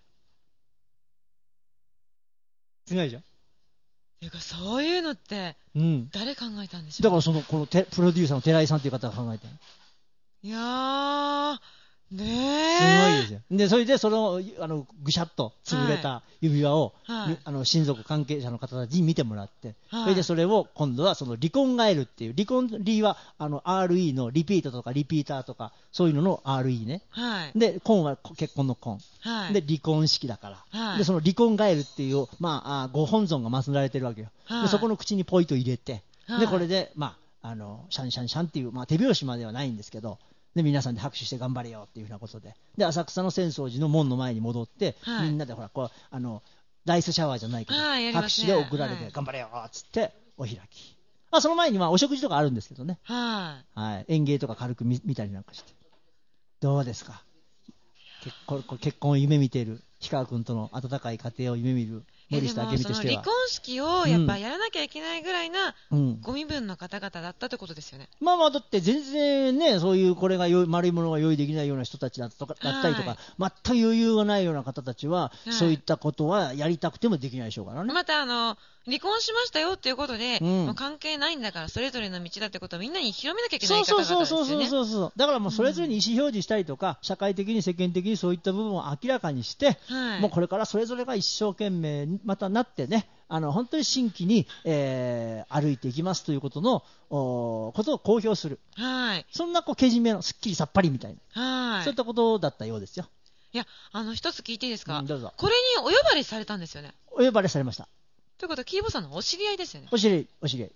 B: すごいでしょ。
C: ていうかそういうのって、うん、誰考えたんでしょう。
B: だからそのこのテプロデューサーの寺井さんという方が考えたの。
C: いやーねえ。
B: すごいですよ。で、それでその、あの、ぐしゃっと潰れた指輪を、はい、あの、親族関係者の方たちに見てもらって、はい、それでそれを今度はその離婚ガエルっていう、離婚リーは、あの、アールイー のリピートとかリピーターとか、そういうのの アールイー ね。はい、で、婚は結婚の婚。はい、で、離婚式だから。はい、で、その離婚ガエルっていう、まあ、あご本尊が祀られてるわけよ。はい、で、そこの口にポイと入れて、はい、で、これで、まあ、あの、シャンシャンシャンっていう、まあ、手拍子まではないんですけど、で皆さんで拍手して頑張れよっていうふうなことで、で浅草の浅草寺の門の前に戻って、はい、みんなでほらこうあのライスシャワーじゃないけど、はいね、拍手で送られて、はい、頑張れよっつってお開き。あその前にはお食事とかあるんですけどね、はいはい、演芸とか軽く 見, 見たりなんかして。どうですか、結婚結婚を夢見ている氷川君との温かい家庭を夢見る森下明美としては、
C: 離婚式をやっぱやらなきゃいけないぐらいな、うん、ご身分の方々だったってことですよね。
B: まあまあだって全然ね、そういうこれがよ丸いものが用意できないような人たちだとかだったりとか、全く余裕がないような方たちは、はい、そういったことはやりたくてもできないでしょうからね。
C: またあの離婚しましたよっていうことで、うん、もう関係ないんだからそれぞれの道だってことをみんなに広めなきゃいけない方々ですよね。
B: そうそうそうそうそう。だからもうそれぞれに意思表示したりとか、うん、社会的に世間的にそういった部分を明らかにして、はい、もうこれからそれぞれが一生懸命またなってね、あの本当に新規に、えー、歩いていきますということのことを公表する、はい、そんなこうけじめのすっきりさっぱりみたいな、はい、そういったことだったようですよ。
C: いや、あの一つ聞いていいですか、
B: うん、どうぞ。
C: これにお呼ばれされたんですよね。
B: お呼ばれされました。
C: ということはキーボさんのお知り合いですよね。
B: お知り合い、お知り合い。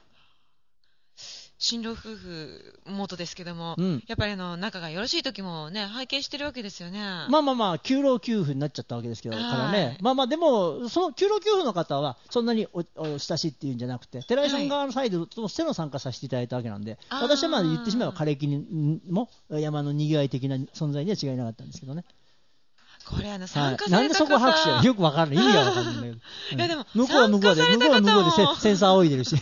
C: 新郎夫婦元ですけども、うん、やっぱりあの仲がよろしい時もね拝見してるわけですよね。
B: まあまあまあ旧郎旧婦になっちゃったわけですけどからね、まあまあでもその旧郎旧婦の方はそんなに お, お親しいっていうんじゃなくて、寺井さん側のサイドとしての参加させていただいたわけなんで、はい、私はまあ言ってしまえば枯れ木にも山のにぎわい的な存在には違いなかったんですけどね。
C: これあの参加された方、はい、なんで
B: そこ拍手やよくわからない、意味がわからないんだけど、うん、いやでも向こうは向こうで向こうは向こうでセンサー仰いでるし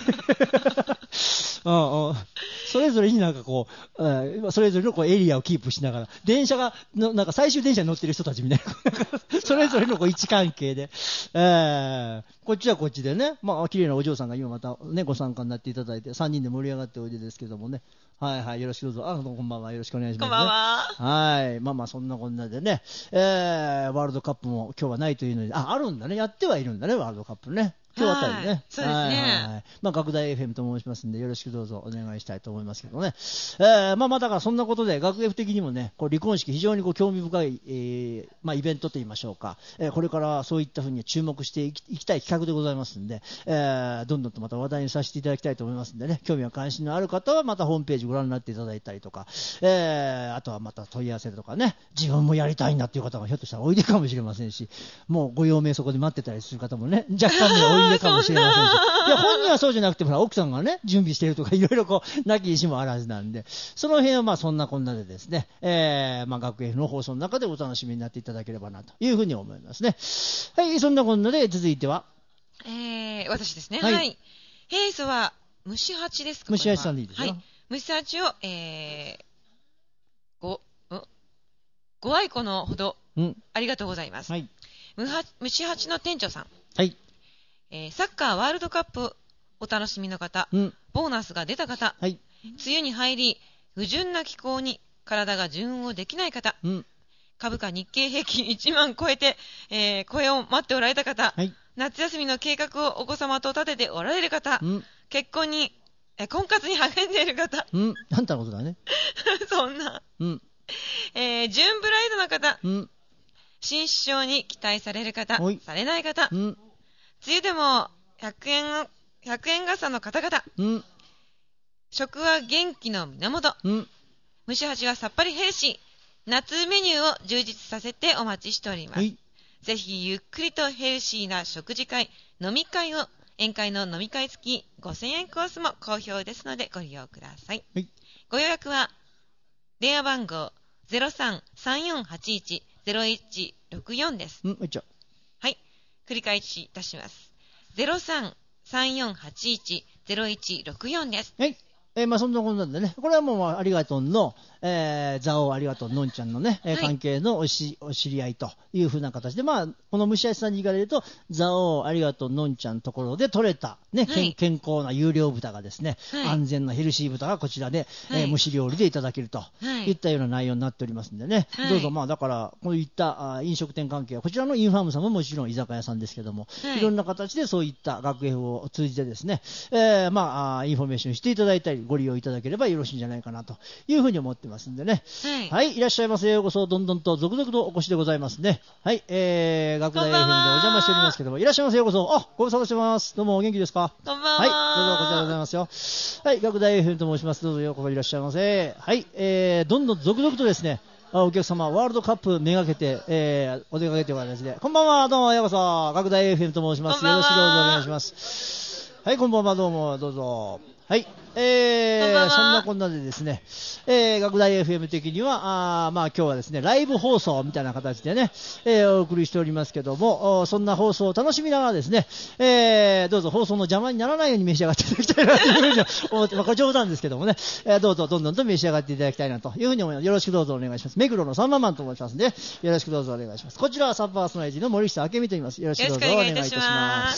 B: うんうん、それぞれになんかこう、うん、それぞれのこうエリアをキープしながら電車がのなんか最終電車に乗ってる人たちみたいなそれぞれのこう位置関係で、えー、こっちはこっちでね、まあ綺麗なお嬢さんが今またねご参加になっていただいてさんにんで盛り上がっておいでですけどもね、はいはい、よろしくどうぞ。あ、こんばんは、よろしくお願いします、ね。
C: こんばんは。
B: はい、まあまあそんなこんなでね、えー、ワールドカップも今日はないというのに、あ、あるんだね、やってはいるんだね、ワールドカップね。今日あたりね。はい、
C: そうですね。はいはいはい、
B: まあ学大 エフエム と申しますんでよろしくどうぞお願いしたいと思いますけどね。えー、まあまあだからそんなことで学 F 的にもね、こう離婚式非常にこう興味深い、えー、まあイベントと言いましょうか。えー、これからそういったふうに注目していき、いきたい企画でございますんで、えー、どんどんとまた話題にさせていただきたいと思いますんでね、興味や関心のある方はまたホームページご覧になっていただいたりとか、えー、あとはまた問い合わせとかね、自分もやりたいんだっていう方がひょっとしたらおいでかもしれませんし、もうご用命そこで待ってたりする方もね、若干ねおいでかもしれませんし、いや本人はそうじゃなくてほら奥さんがね準備しているとかいろいろこうなき意思もあるはずなんで、その辺はまあそんなこんなでですね、えー、まあ学園の放送の中でお楽しみになっていただければなというふうに思いますね。はい、そんなこんなで続いては
C: えー、私ですね。
B: はい。
C: はい。平素は虫八ですか？
B: 虫八さんでいいですよ。
C: はい。虫八を、えー、ご、んご愛顧のほど、うん、ありがとうございます。はい。虫八の店長さん。はい。えー、サッカーワールドカップお楽しみの方、うん、ボーナスが出た方、はい。梅雨に入り、不純な気候に体が順応できない方、うん、株価日経平均いちまん超えて、えー、雇用を待っておられた方、はい。夏休みの計画をお子様と立てておられる方、うん、結婚に、え婚活に励んでいる方、
B: うん、あんたのことだね。
C: そんな、うん、えー、準ブライドの方、うん、新首相に期待される方、されない方、うん、梅雨でもひゃくえん、ひゃくえん傘の方々、うん、食は元気の源、うん、虫八はさっぱりヘルシー、夏メニューを充実させてお待ちしております。はい、ぜひゆっくりとヘルシーな食事会、飲み会を、宴会の飲み会付きごせんえんコースも好評ですのでご利用ください。はい、ご予約は電話番号 ゼロさん さんよんはちいち ゼロいちろくよん です。
B: うん、い
C: はい、繰り返しいたします。ゼロさん さんよんはちいち ゼロいちろくよん です。
B: はい。えー、まあそんなことなんでね、これはもうありがとんの、えー、ザオありがとんのんちゃんのね、はい、関係のおしお知り合いというふうな形で、まあこの虫足さんに言われると、ザオありがとんのんちゃんのところで取れたね、はい、健康な有料豚がですね、はい、安全なヘルシー豚がこちらで、はい、えー、蒸し料理でいただけると、はい、いったような内容になっておりますんでね、はい、どうぞまあだからこういったあ飲食店関係はこちらのインファームさんももちろん居酒屋さんですけども、はい、いろんな形でそういった学園を通じてですね、えー、まあインフォメーションしていただいたりご利用いただければよろしいんじゃないかなというふうに思ってますんでね。はい、はい、いらっしゃいませ。ようこそ、どんどんと続々とお越しでございますね。はい、えー、学大 エフエム でお邪魔しておりますけども、いらっしゃいませ。ようこそ。あ、ご無沙汰してます。どうもお元気ですか？
C: こんばんは。
B: はい、どうぞこちらでございますよ。はい、学大 エフエム と申します。どうぞようこそいらっしゃいませ。はい、えー、どんどん続々とですね、お客様、ワールドカップめがけて、えー、お出かけという形で、こんばんは、どうもようこそ、学大 エフエム と申します。よろしくどうぞお願いします。はい、こんばんは、どうも、どうぞ。はい、えー、そんなこんなでですね、えー、学大 エフエム 的には、あまあ今日はですね、ライブ放送みたいな形でね、えー、お送りしておりますけども、そんな放送を楽しみながらですね、えー、どうぞ放送の邪魔にならないように召し上がっていただきたいなというふうに思って、まあこれ冗談ですけどもね、えー、どうぞどんどんと召し上がっていただきたいなというふうに思います。よろしくどうぞお願いします。目黒のサンママンと申しますので、よろしくどうぞお願いします。こちらはサブパーソナリティの森下明美と言います。よろしくどうぞお願いいたします。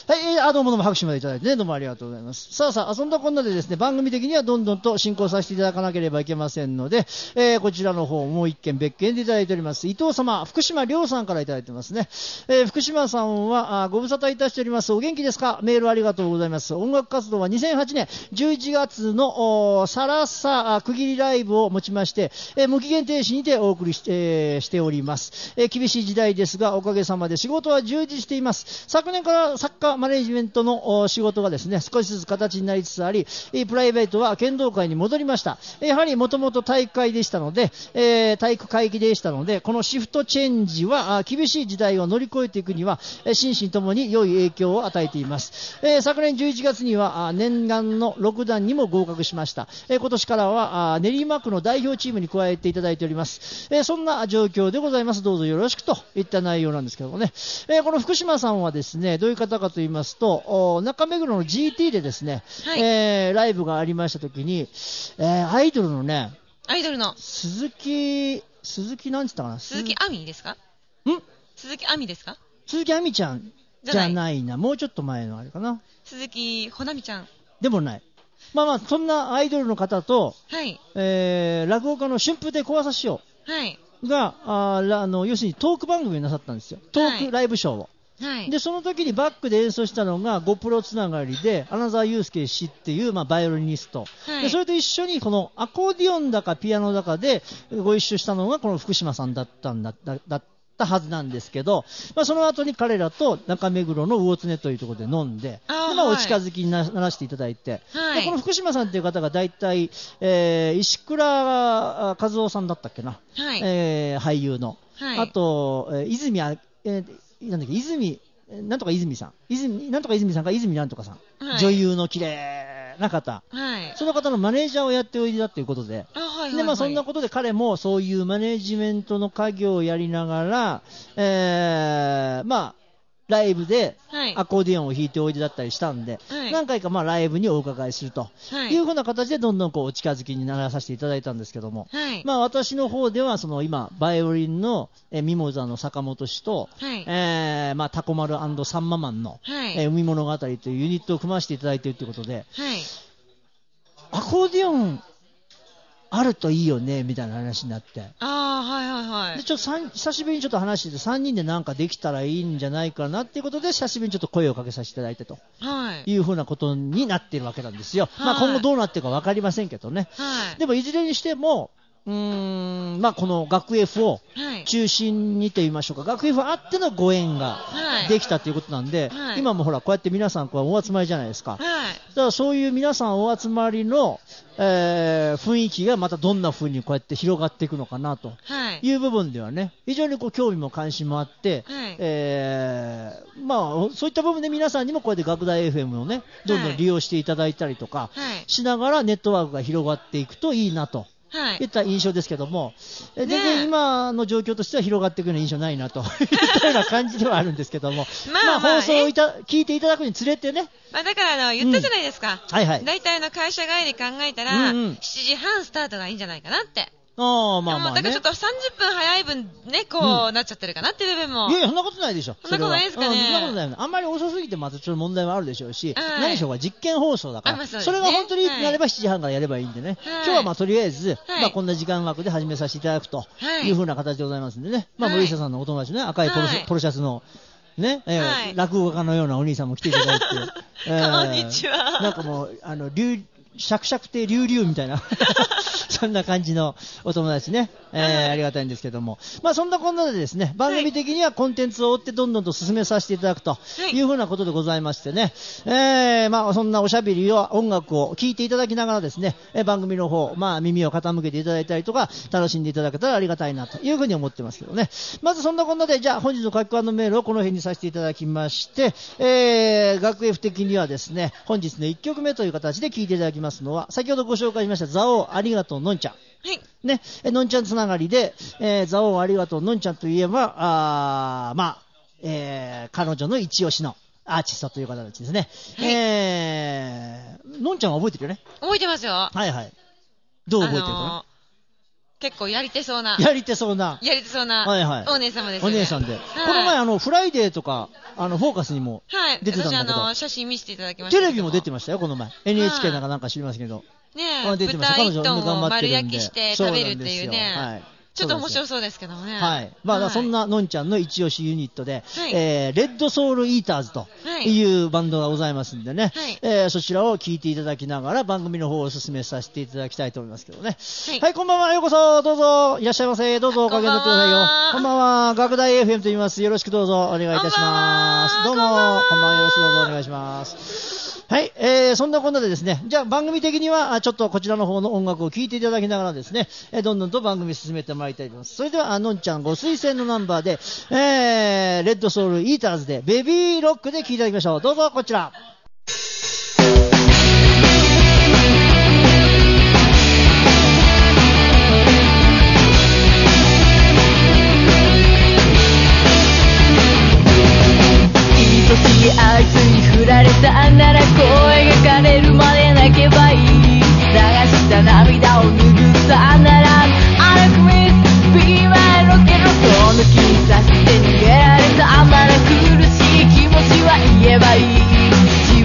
B: はい、えー、あ、どうもどうも拍手までいただいてね、どうもありがとうございます。さあさあ、そんなこんなでですね、番組的にはどんどんと進行させていただかなければいけませんので、えー、こちらの方もう一件別件でいただいております伊藤様、福島亮さんからいただいてますね。えー、福島さんはご無沙汰いたしております。お元気ですか？メールありがとうございます。音楽活動はにせんはちねんじゅういちがつのサラサ区切りライブをもちまして、えー、無期限停止にてお送りし、えー、しております。えー、厳しい時代ですがおかげさまで仕事は充実しています。昨年からサッカーマネジメントの仕事がですね少しずつ形になりつつあり、プライベートは剣道会に戻りました。やはりもともと体育会でしたので、えー、体育会議でしたので、このシフトチェンジは厳しい時代を乗り越えていくには心身ともに良い影響を与えています。えー、昨年じゅういちがつには念願のろくだんにも合格しました。えー、今年からは練馬区の代表チームに加えていただいております。えー、そんな状況でございます。どうぞよろしくといった内容なんですけどもね、えー、この福島さんはですねどういう方かと言いますと、中目黒の ジーティー でですね、はい、えー、ライブがありましたときに、えー、アイドルのね、
C: アイドルの
B: 鈴木鈴木なんつったかな、
C: 鈴木亜美ですか？ん？鈴木亜美ですか？
B: 鈴木亜美ちゃんじゃないな、もうちょっと前のあれかな。
C: 鈴木ほなみちゃん
B: でもない。まあまあそんなアイドルの方と、はい、えー、落語家の春風亭小朝師匠が、はい、ああの要するにトーク番組をなさったんですよ。トークライブショーを。はい、でその時にバックで演奏したのがゴプロつながりで穴澤雄介氏っていう、まあ、バイオリニスト、はい、でそれと一緒にこのアコーディオンだかピアノだかでご一緒したのがこの福島さんだったんだだだったはずなんですけど、まあ、その後に彼らと中目黒の魚常というところで飲んで、で、まあ、お近づきにならせていただいて、はい、でこの福島さんという方が大体、えー、石倉和夫さんだったっけな、はい、えー、俳優の、はい、あと、えー、泉あ、えーなんだっけ、泉なんとか泉さん、泉なんとか泉さんか泉なんとかさん、はい、女優の綺麗な方、はい、その方のマネージャーをやっておいでだということで、あ、はいはいはい、でまあそんなことで彼もそういうマネジメントの家業をやりながら、えー、まあライブでアコーディオンを弾いておいでだったりしたんで、はい、何回かまあライブにお伺いするというふうな形でどんどんこうお近づきにならさせていただいたんですけども、はい、まあ私の方ではその今バイオリンのえミモザの坂本氏と、はい、えー、まあタコマル&サンママンの、はい、えー、海物語というユニットを組ませていただいているということで、はい、アコーディオンあるといいよねみたいな話になって、
C: あ、はいはいはい、
B: でちょっとさん久しぶりにちょっと話しててさんにんでなんかできたらいいんじゃないかなっていうことで久しぶりにちょっと声をかけさせていただいてと、はい、いうふうなことになっているわけなんですよ、はい、まあ、今後どうなっているか分かりませんけどね、はい、でもいずれにしてもうーん、まあ、この学 F を中心にと言いましょうか、はい、学 F あってのご縁ができたということなんで、はい、今もほらこうやって皆さんこうお集まりじゃないですか、はい、だからそういう皆さんお集まりの、えー、雰囲気がまたどんな風にこうやって広がっていくのかなという部分ではね、非常にこう興味も関心もあって、はい、えー、まあ、そういった部分で皆さんにもこうやって学大 エフエム をねどんどん利用していただいたりとかしながらネットワークが広がっていくといいなとはい、いった印象ですけども、全然今の状況としては広がっていくような印象ないなといったような感じではあるんですけども、まあ、まあ、放送をいた聞いていただくにつれてね、
C: まあ、だからあの言ったじゃないですか、
B: うん、はいはい、
C: だいたいの会社帰り考えたら、うんうん、しちじはんスタートがいいんじゃないかなって。
B: あ、まあまあね、
C: だからちょっとさんじゅっぷん早い分ね、こうなっちゃってるかなっていう部分も。
B: いやいや、そんなことないでしょ。
C: そんなことないですかね。うん、
B: そんなことない。あんまり遅すぎてまたちょっと問題はあるでしょうし、はい、何しろが実験放送だから、まあそね、それが本当になればしちじはんからやればいいんでね、はい、今日はまあとりあえず、はい、まあこんな時間枠で始めさせていただくという風な形でございますんでね、まあ森下さんのお友達ね、赤いポロシャ、はい、ポロシャツのね、えーはい、落語家のようなお兄さんも来ていただいて、
C: えー、こんにちは。
B: なんかもう、あの、流、シャクシャク亭リュウリュウみたいなそんな感じのお友達ね、えー、ありがたいんですけども、まあそんなこんなでですね、番組的にはコンテンツを追ってどんどんと進めさせていただくというふうなことでございましてね、えー、まあそんなおしゃべりを音楽を聴いていただきながらですね、え番組の方、まあ耳を傾けていただいたりとか楽しんでいただけたらありがたいなというふうに思ってますけどね。まずそんなこんなで、じゃあ本日の書き込みのメールをこの辺にさせていただきまして、えー、学 F 的にはですね、本日のいっきょくめという形で聴いていただきますのは、先ほどご紹介しましたザオありがとうのんちゃん、はい、ね、のんちゃんつながりで、えー、ザオありがとうのんちゃんといえば、あまあ、えー、彼女の一押しのアーティストという形ですね、はい、えー、のんちゃんは覚えてるよね。
C: 覚えてますよ。
B: はいはい。どう覚えてるかな、あのー
C: 結構やり手そうな。
B: やり手そうな。
C: やり手そうな。はいはい。お姉様です
B: ね。お姉さんで。はい、この前、あの、フライデーとか、あの、フォーカスにも出てたんだけど。はい。私、あの、
C: 写真見せていただきました。
B: テレビも出てましたよ、この前。エヌエイチケー なんかなんか知りますけど。
C: ねえ。出てました。彼女も頑張ってるんで。丸焼きして食べるっていうね。はい。ちょっと面白そうですけどもね。
B: はい。まあ、はい、そんなのんちゃんの一押しユニットで、はい、えー、レッドソウルイーターズというバンドがございますんでね、はい、えー、そちらを聴いていただきながら番組の方を進めさせていただきたいと思いますけどね。はい、はい、こんばんは、ようこそ、どうぞ、いらっしゃいませ、どうぞおかけになってくださいよ。こんばんは、学大 エフエム と言います。よろしくどうぞお願いいたします。どうも、こんばんは、よろしくどうぞお願いします。はい、えー、そんなこんなでですね、じゃあ番組的にはちょっとこちらの方の音楽を聴いていただきながらですね、えー、どんどんと番組進めてまいりたいと思います。それではのんちゃんご推薦のナンバーで、えー、レッドソウルイーターズでベビーロックで聴いていただきましょう。どうぞこちら。
E: あいつに振られたなら声が枯れるまで泣けばいい。流した涙を拭ったならあのクリスピーマンロケットその気にさせて逃げられたなら苦しい気持ちは言えばいい。自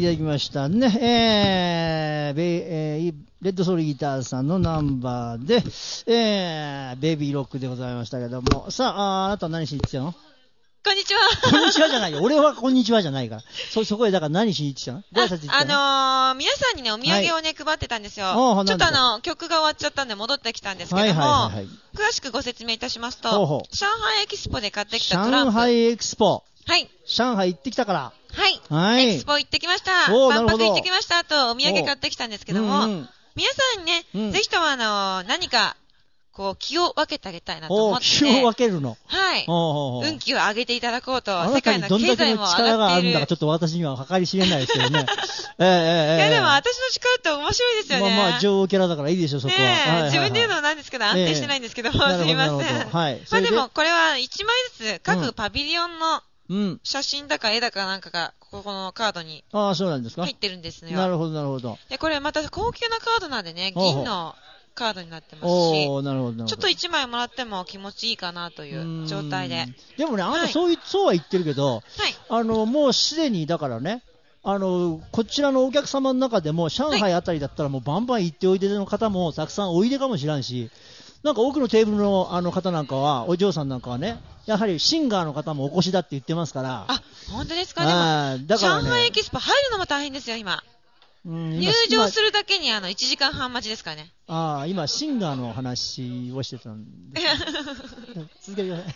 B: ただきましたね。えー、ベイ、えー、レッドソウルギターさんのナンバーで、えー、ベイビーロックでございましたけども。さあ、あ、あなたは何しに行ってたの？
C: こんにちは。
B: こんにちはじゃないよ。俺はこんにちはじゃないから。そ、そこへだから何しに行ってたの？ご挨拶行ってたの？
C: あ、あのー、皆さんにね、お土産をね、はい、配ってたんですよ。ちょっとあの、曲が終わっちゃったんで戻ってきたんですけども、はいはいはいはい、詳しくご説明いたしますと、ほうほう、上海エキスポで買ってきたトランプ。
B: 上海エキスポ。
C: はい。
B: 上海行ってきたから。
C: はい。
B: はい。
C: エキスポ行ってきました。万博行ってきましたと、お土産買ってきたんですけども、うんうん、皆さんにね、うん、ぜひともあのー、何か、こう、気を分けてあげたいなと思って。
B: 気を分けるの。
C: はい。
B: おうおうおう、
C: 運気を上げていただこうと、
B: 世界の経済も上がっている。どんだけの力があるんだか、ちょっと私には計り知れないですけどね。えー、えー、
C: いや、でも私の力って面白いですよね。
B: まあまあ、女王キャラだからいいでしょ、そこは。
C: ねえ、
B: はいはいはい、
C: 自分で言うのはなんですけど、安定してないんですけど、えー、すみません。
B: はい。
C: まあでも、これはいちまいずつ、各パビリオンの、うん、写真だか絵だかなんかが、ここのカードに
B: ああ、そうなんですか？
C: 入ってるんですよ。
B: なるほど、なるほど。
C: で、これまた高級なカードなんでね、銀のカードになってますし、
B: おー、なるほど、
C: ちょっといちまいもらっても気持ちいいかなという状態で。
B: でもね、あんたそうい、はい、そうは言ってるけど、はい、あの、もうすでに、だからね、あの、こちらのお客様の中でも、上海あたりだったらもうバンバン行っておいでの方もたくさんおいでかもしらんし、なんか奥のテーブルのあの方なんかは、お嬢さんなんかはね、やはりシンガーの方もお越しだって言ってますから。
C: あ、本当ですか？でも、だからね、上海エキスポ入るのも大変ですよ、今。うん、入場するだけにあのいちじかんはん待ちですからね。
B: ああ、今、シンガーの話をしてたんです。続けてください。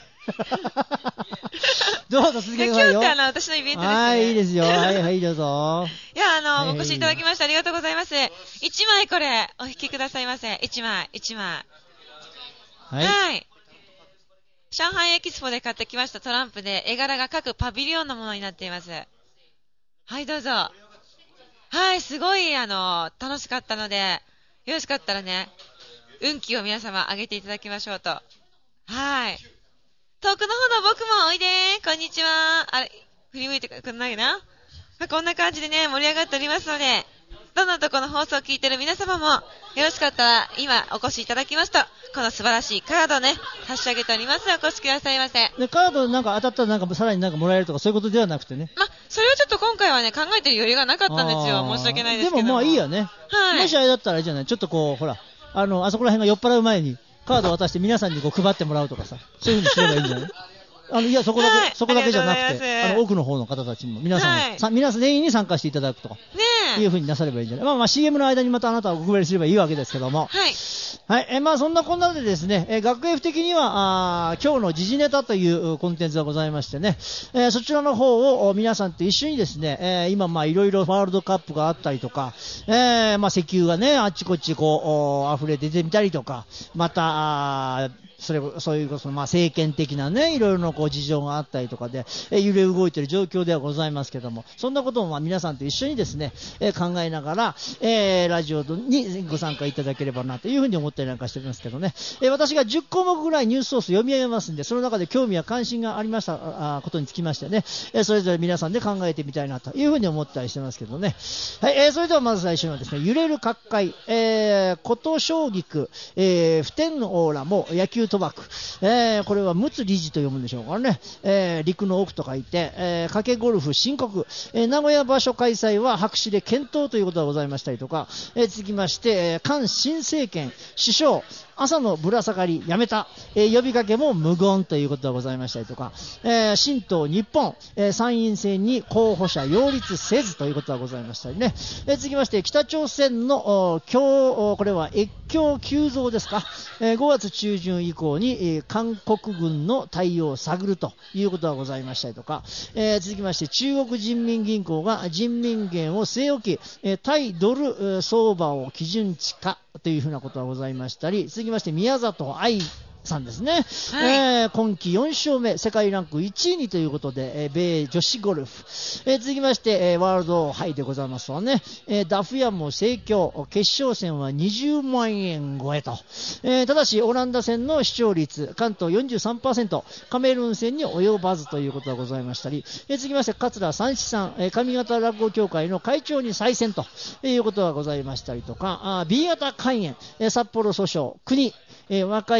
B: どうぞ続けてくださいよ。
C: 今日ってあの、私のイベントですね。
B: はい、いいですよ。はい、はい、どうぞ。
C: いや、あの、はいはい、お越しいただきましてありがとうございます。いちまいこれ、お引きくださいませ。いちまい、いちまい。はい。はい。上海エキスポで買ってきましたトランプで、絵柄が各パビリオンのものになっています。はい、どうぞ。はい、すごい、あの、楽しかったので、よろしかったらね、運気を皆様上げていただきましょうと。はい。遠くの方の僕もおいでー。こんにちは。あれ、振り向いてくんないな。まあ、こんな感じでね、盛り上がっておりますので、どのとこの放送を聞いてる皆様も、よろしかったら、今お越しいただきますと、この素晴らしいカードをね、差し上げております。お越しくださいませ。
B: で、カードなんか当たったらなんかさらになんかもらえるとかそういうことではなくてね。
C: ま、それはちょっと今回はね、考えてる余裕がなかったんですよ。申し訳ないですけども。
B: でもまあいいよね。はい。もしあれだったらあれじゃない、ちょっとこう、ほら、あの、あそこら辺が酔っ払う前に、カードを渡して皆さんにこう配ってもらうとかさ、そういう風にすればいいんじゃない？あの、いや、そこだけ、はい、そこだけじゃなくて、あの、奥の方の方たちにも、皆さん、はい、さ皆さん全員に参加していただくとか、ねえ。いう風になさればいいんじゃない？まあまあ シーエム の間にまたあなたはお配りすればいいわけですけども。
C: はい。
B: はい。え、まあそんなこんなでですね、え、学園的には、あ今日の時事ネタというコンテンツがございましてね、えー、そちらの方を皆さんと一緒にですね、えー、今まあいろいろワールドカップがあったりとか、えー、まあ石油がね、あっちこっちこう、溢れ出てみたりとか、また、あそれ、そういう、その、まあ、政権的なね、いろいろなこう事情があったりとかで、えー、揺れ動いている状況ではございますけども、そんなこともまあ皆さんと一緒にですね、えー、考えながら、えー、ラジオにご参加いただければなというふうに思ったりなんかしてますけどね、えー、私がじゅっこうもくぐらいニュースソース読み上げますんで、その中で興味や関心がありましたあことにつきましてね、えー、それぞれ皆さんで考えてみたいなというふうに思ったりしてますけどね。はい、えー、それではまず最初にはですね、揺れる角界、えー、琴将棋、えー、普天王らも野球賭博、えーえー、これは陸奥理事と読むんでしょうからね、えー、陸の奥と書いて、えー、賭けゴルフ申告、えー、名古屋場所開催は白紙で検討ということがございましたりとか、えー、続きまして、えー、菅新政権首相朝のぶら下がりやめた、えー、呼びかけも無言ということがございましたりとか、えー、新党日本、えー、参院選に候補者擁立せずということがございましたりね、えー、続きまして北朝鮮の今日これは越境急増ですか、えー、ごがつ中旬以降に、えー、韓国軍の対応を探るということがございましたりとか、えー、続きまして中国人民銀行が人民元を据え置き、えー、対ドル、えー、相場を基準値化というふうなことがございましたり、続きまして宮里藍さんですね、はい、えー、今季よんしょうめ、世界ランクいちいにということで、えー、米女子ゴルフ、えー、続きまして、えー、ワールドハイでございますわね、えー、ダフ屋も盛況、決勝戦はにじゅうまんえん超えと、えー、ただしオランダ戦の視聴率関東 よんじゅうさんパーセント、 カメルーン戦に及ばずということがございましたり、えー、続きまして桂三枝さん、えー、上方落語協会の会長に再選ということがございましたりとか、あ B 型肝炎、えー、札幌訴訟国、えー、若い具体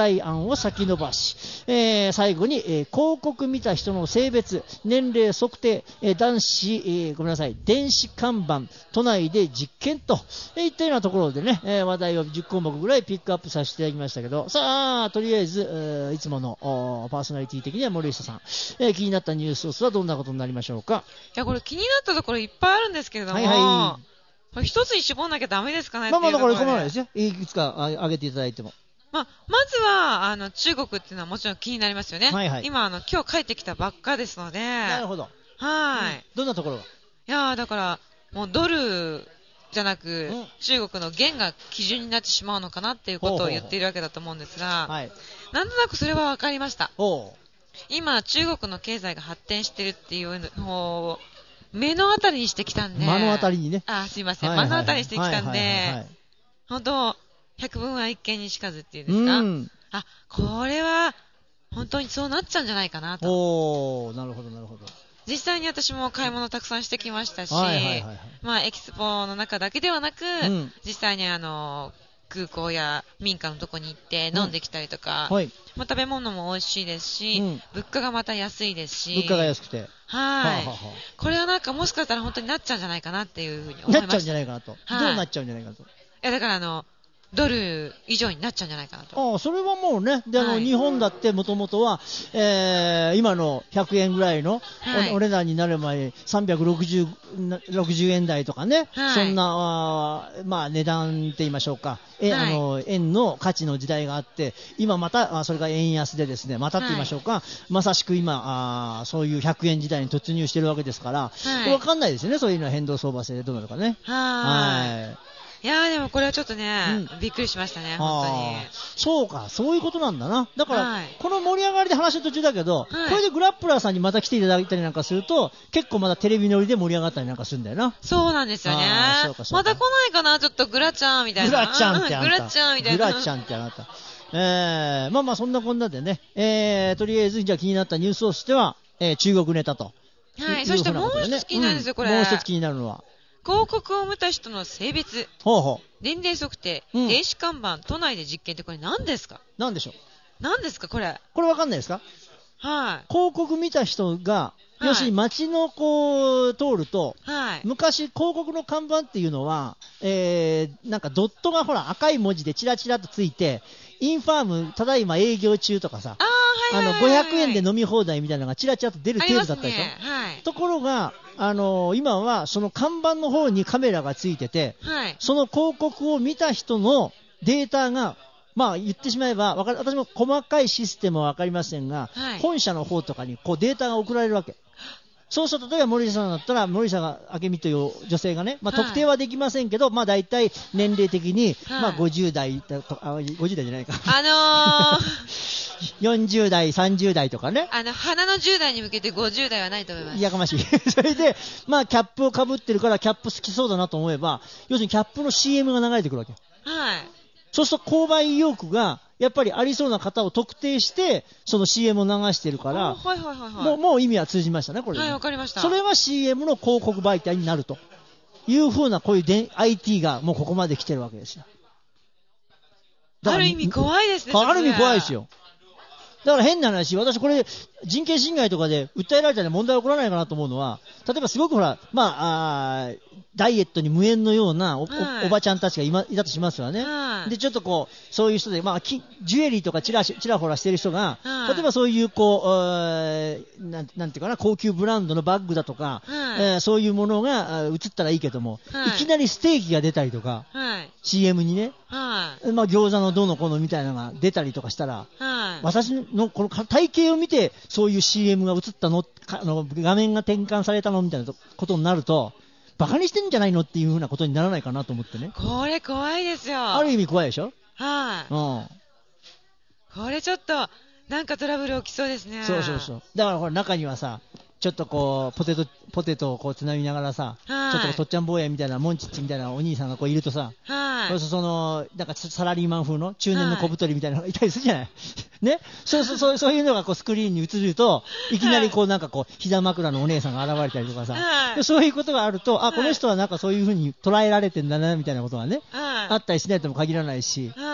B: 題案を先延ばし、えー、最後に、えー、広告見た人の性別、年齢測定、えー、男子、えー、ごめんなさい、電子看板、都内で実験と、えー、いったようなところでね、えー、話題をじゅっこうもくぐらいピックアップさせていただきましたけど、さあ、とりあえず、えー、いつものパーソナリティ的には森下さん、えー、気になったニュースソースはどんなことになりましょうか。
C: いや、これ気になったところいっぱいあるんですけれども、はいはい、これ一つに絞んなきゃダメですかねっていうところで。
B: まあまあ、これ困らないですよ。いくつか挙げていただいても。
C: まあ、まずはあの中国っていうのはもちろん気になりますよね。はいはい、今あの今日帰ってきたばっかですので。
B: なるほど。
C: はい、うん。
B: どんなところが？
C: いやだからもうドルじゃなく、うん、中国の元が基準になってしまうのかなっていうことを言っているわけだと思うんですが、はい、なんとなくそれは分かりました。今中国の経済が発展してるっていうのを目の当たりにしてきたんで。
B: 目の当たりにね。
C: あ、すいません。目の当たりにしてきたんで、本当百聞は一見にしかずっていうんですか、うん、あ、これは本当にそうなっちゃうんじゃないかなと。
B: おー、なるほどなるほど。
C: 実際に私も買い物たくさんしてきましたし、はいはいはいはい、まあエキスポの中だけではなく、うん、実際にあの空港や民家のとこに行って飲んできたりとか、うん、はい、まあ、食べ物も美味しいですし、うん、物価がまた安いですし、
B: 物価が安くて、はい、
C: はあはあ、これはなんかもしかしたら本当になっちゃうんじゃないかなっていうふうに思いました。
B: なっちゃうんじゃないかなと、はい、どうなっちゃうんじゃないかなと。い
C: やだからあのドル以上になっちゃうんじゃないかなと。
B: ああ、それはもうね、であの、はい、日本だってもともとは、えー、今のひゃくえんぐらいの お,、はい、お値段になる前にさんびゃくろくじゅうえん台とかね、はい、そんなあ、まあ、値段って言いましょうか、え、はい、あの円の価値の時代があって、今またあそれが円安でですね、またって言いましょうか、はい、まさしく今あそういうひゃくえん時代に突入してるわけですから、はい、分かんないですよね、そういうのは変動相場制でどうなるかね。
C: はい、はい、いやーでもこれはちょっとね、うん、びっくりしましたね、本当に。
B: そうか、そういうことなんだな。だから、はい、この盛り上がりで話の途中だけど、はい、これでグラップラーさんにまた来ていただいたりなんかすると、結構まだテレビ乗りで盛り上がったりなんかするんだよな。
C: そうなんですよね。そうかそうか、また来ないかな、ちょっとグラちゃんみたいな。
B: グラちゃんってあなた。
C: グラちゃんみたいな。
B: グラちゃんってあなた。えー、まあまあそんなこんなでね、えー、とりあえずじゃあ気になったニュースとしては、えー、中国ネタと。
C: はい、そしてもう一つ気になるんですよ、これ。
B: もう一つ気になるのは。
C: 広告を見た人の性別、
B: ほうほう、
C: 年齢測定、うん、電子看板、都内で実験ってこれ何ですか？
B: 何でしょう？
C: 何ですかこれ？
B: これわかんないですか？
C: はい。
B: 広告見た人が、要するに街のこう通ると、はい、昔広告の看板っていうのは、えー、なんかドットがほら赤い文字でチラチラとついて、インファームただいま営業中とかさ、あ、はいはいはいはい、あのごひゃくえんで飲み放題みたいなのがチラチラと出る程度だったでしょ、ね、はい、ところが、あのー、今はその看板の方にカメラがついてて、はい、その広告を見た人のデータが、まあ言ってしまえばわかる、私も細かいシステムは分かりませんが、はい、本社の方とかにこうデータが送られるわけ。そうすると、例えば森下さんだったら、森下明美という女性がね、まあ、特定はできませんけど、はい、まあ大体年齢的に、はい、まあごじゅう代と、あ、ごじゅう代じゃないか。
C: あのー、
B: よんじゅう代、さんじゅう代とかね。
C: あの、花のじゅう代に向けてごじゅう代はないと思います。
B: いやかましい。それで、まあキャップをかぶってるから、キャップ好きそうだなと思えば、要するにキャップの シーエム が流れてくるわけ。はい。そうすると購買意欲がやっぱりありそうな方を特定してその シーエム を流してるから、はいはいはいはい、もう、もう意味は通じましたね、これね。
C: はい、わかりました。
B: それは シーエム の広告媒体になるというふうな、こういうで アイティー がもうここまで来てるわけですよ。
C: ある意味怖いですね。
B: ある意味怖いですよ。だから変な話、私これ人権侵害とかで訴えられたら問題起こらないかなと思うのは、例えばすごくほら、まあ、あダイエットに無縁のような お,、はい、おばちゃんたちが い, まいたとしますわね、はい、でちょっとこうそういう人で、まあ、ジュエリーとかちらちらほらしてる人が、はい、例えばそういうこう、えー、なん、なんていうかな、高級ブランドのバッグだとか、はい、えー、そういうものが映ったらいいけども、はい、いきなりステーキが出たりとか、はい、シーエム にね、はい、まあ、餃子のどうのこうのみたいなのが出たりとかしたら、はい、私のこの体型を見てそういう シーエム が映ったの、あの画面が転換されたのみたいなことになると、バカにしてんじゃないのっていう風なことにならないかなと思ってね。
C: これ怖いですよ。
B: ある意味怖いでしょ。
C: はい、あ、うん、これちょっとなんかトラブル起きそうですね。
B: そうそうそう。だからほら中にはさ、ちょっとこうポテトポテトをこうつなぎながらさ、はい、ちょっととっちゃん坊やみたいなモンチッチみたいなお兄さんがこういるとさ、はい、そうそう、そのなんかサラリーマン風の中年の小太りみたいなのがいたりするじゃない、はい、ね、そうそうそう、そういうのがこうスクリーンに映るといきなりこうなんかこう膝枕のお姉さんが現れたりとかさ、はい、そういうことがあると、あ、この人はなんかそういう風に捉えられてんだなみたいなことがね、はい、あったりしないとも限らないし、は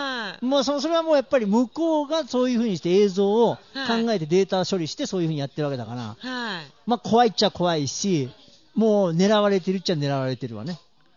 B: もうそそれはもうやっぱり向こうがそういう風にして映像を考えてデータ処理してそういう風にやってるわけだから、はい、まあ怖いっちゃ怖いし、もう狙われてるっちゃ狙われてるわね。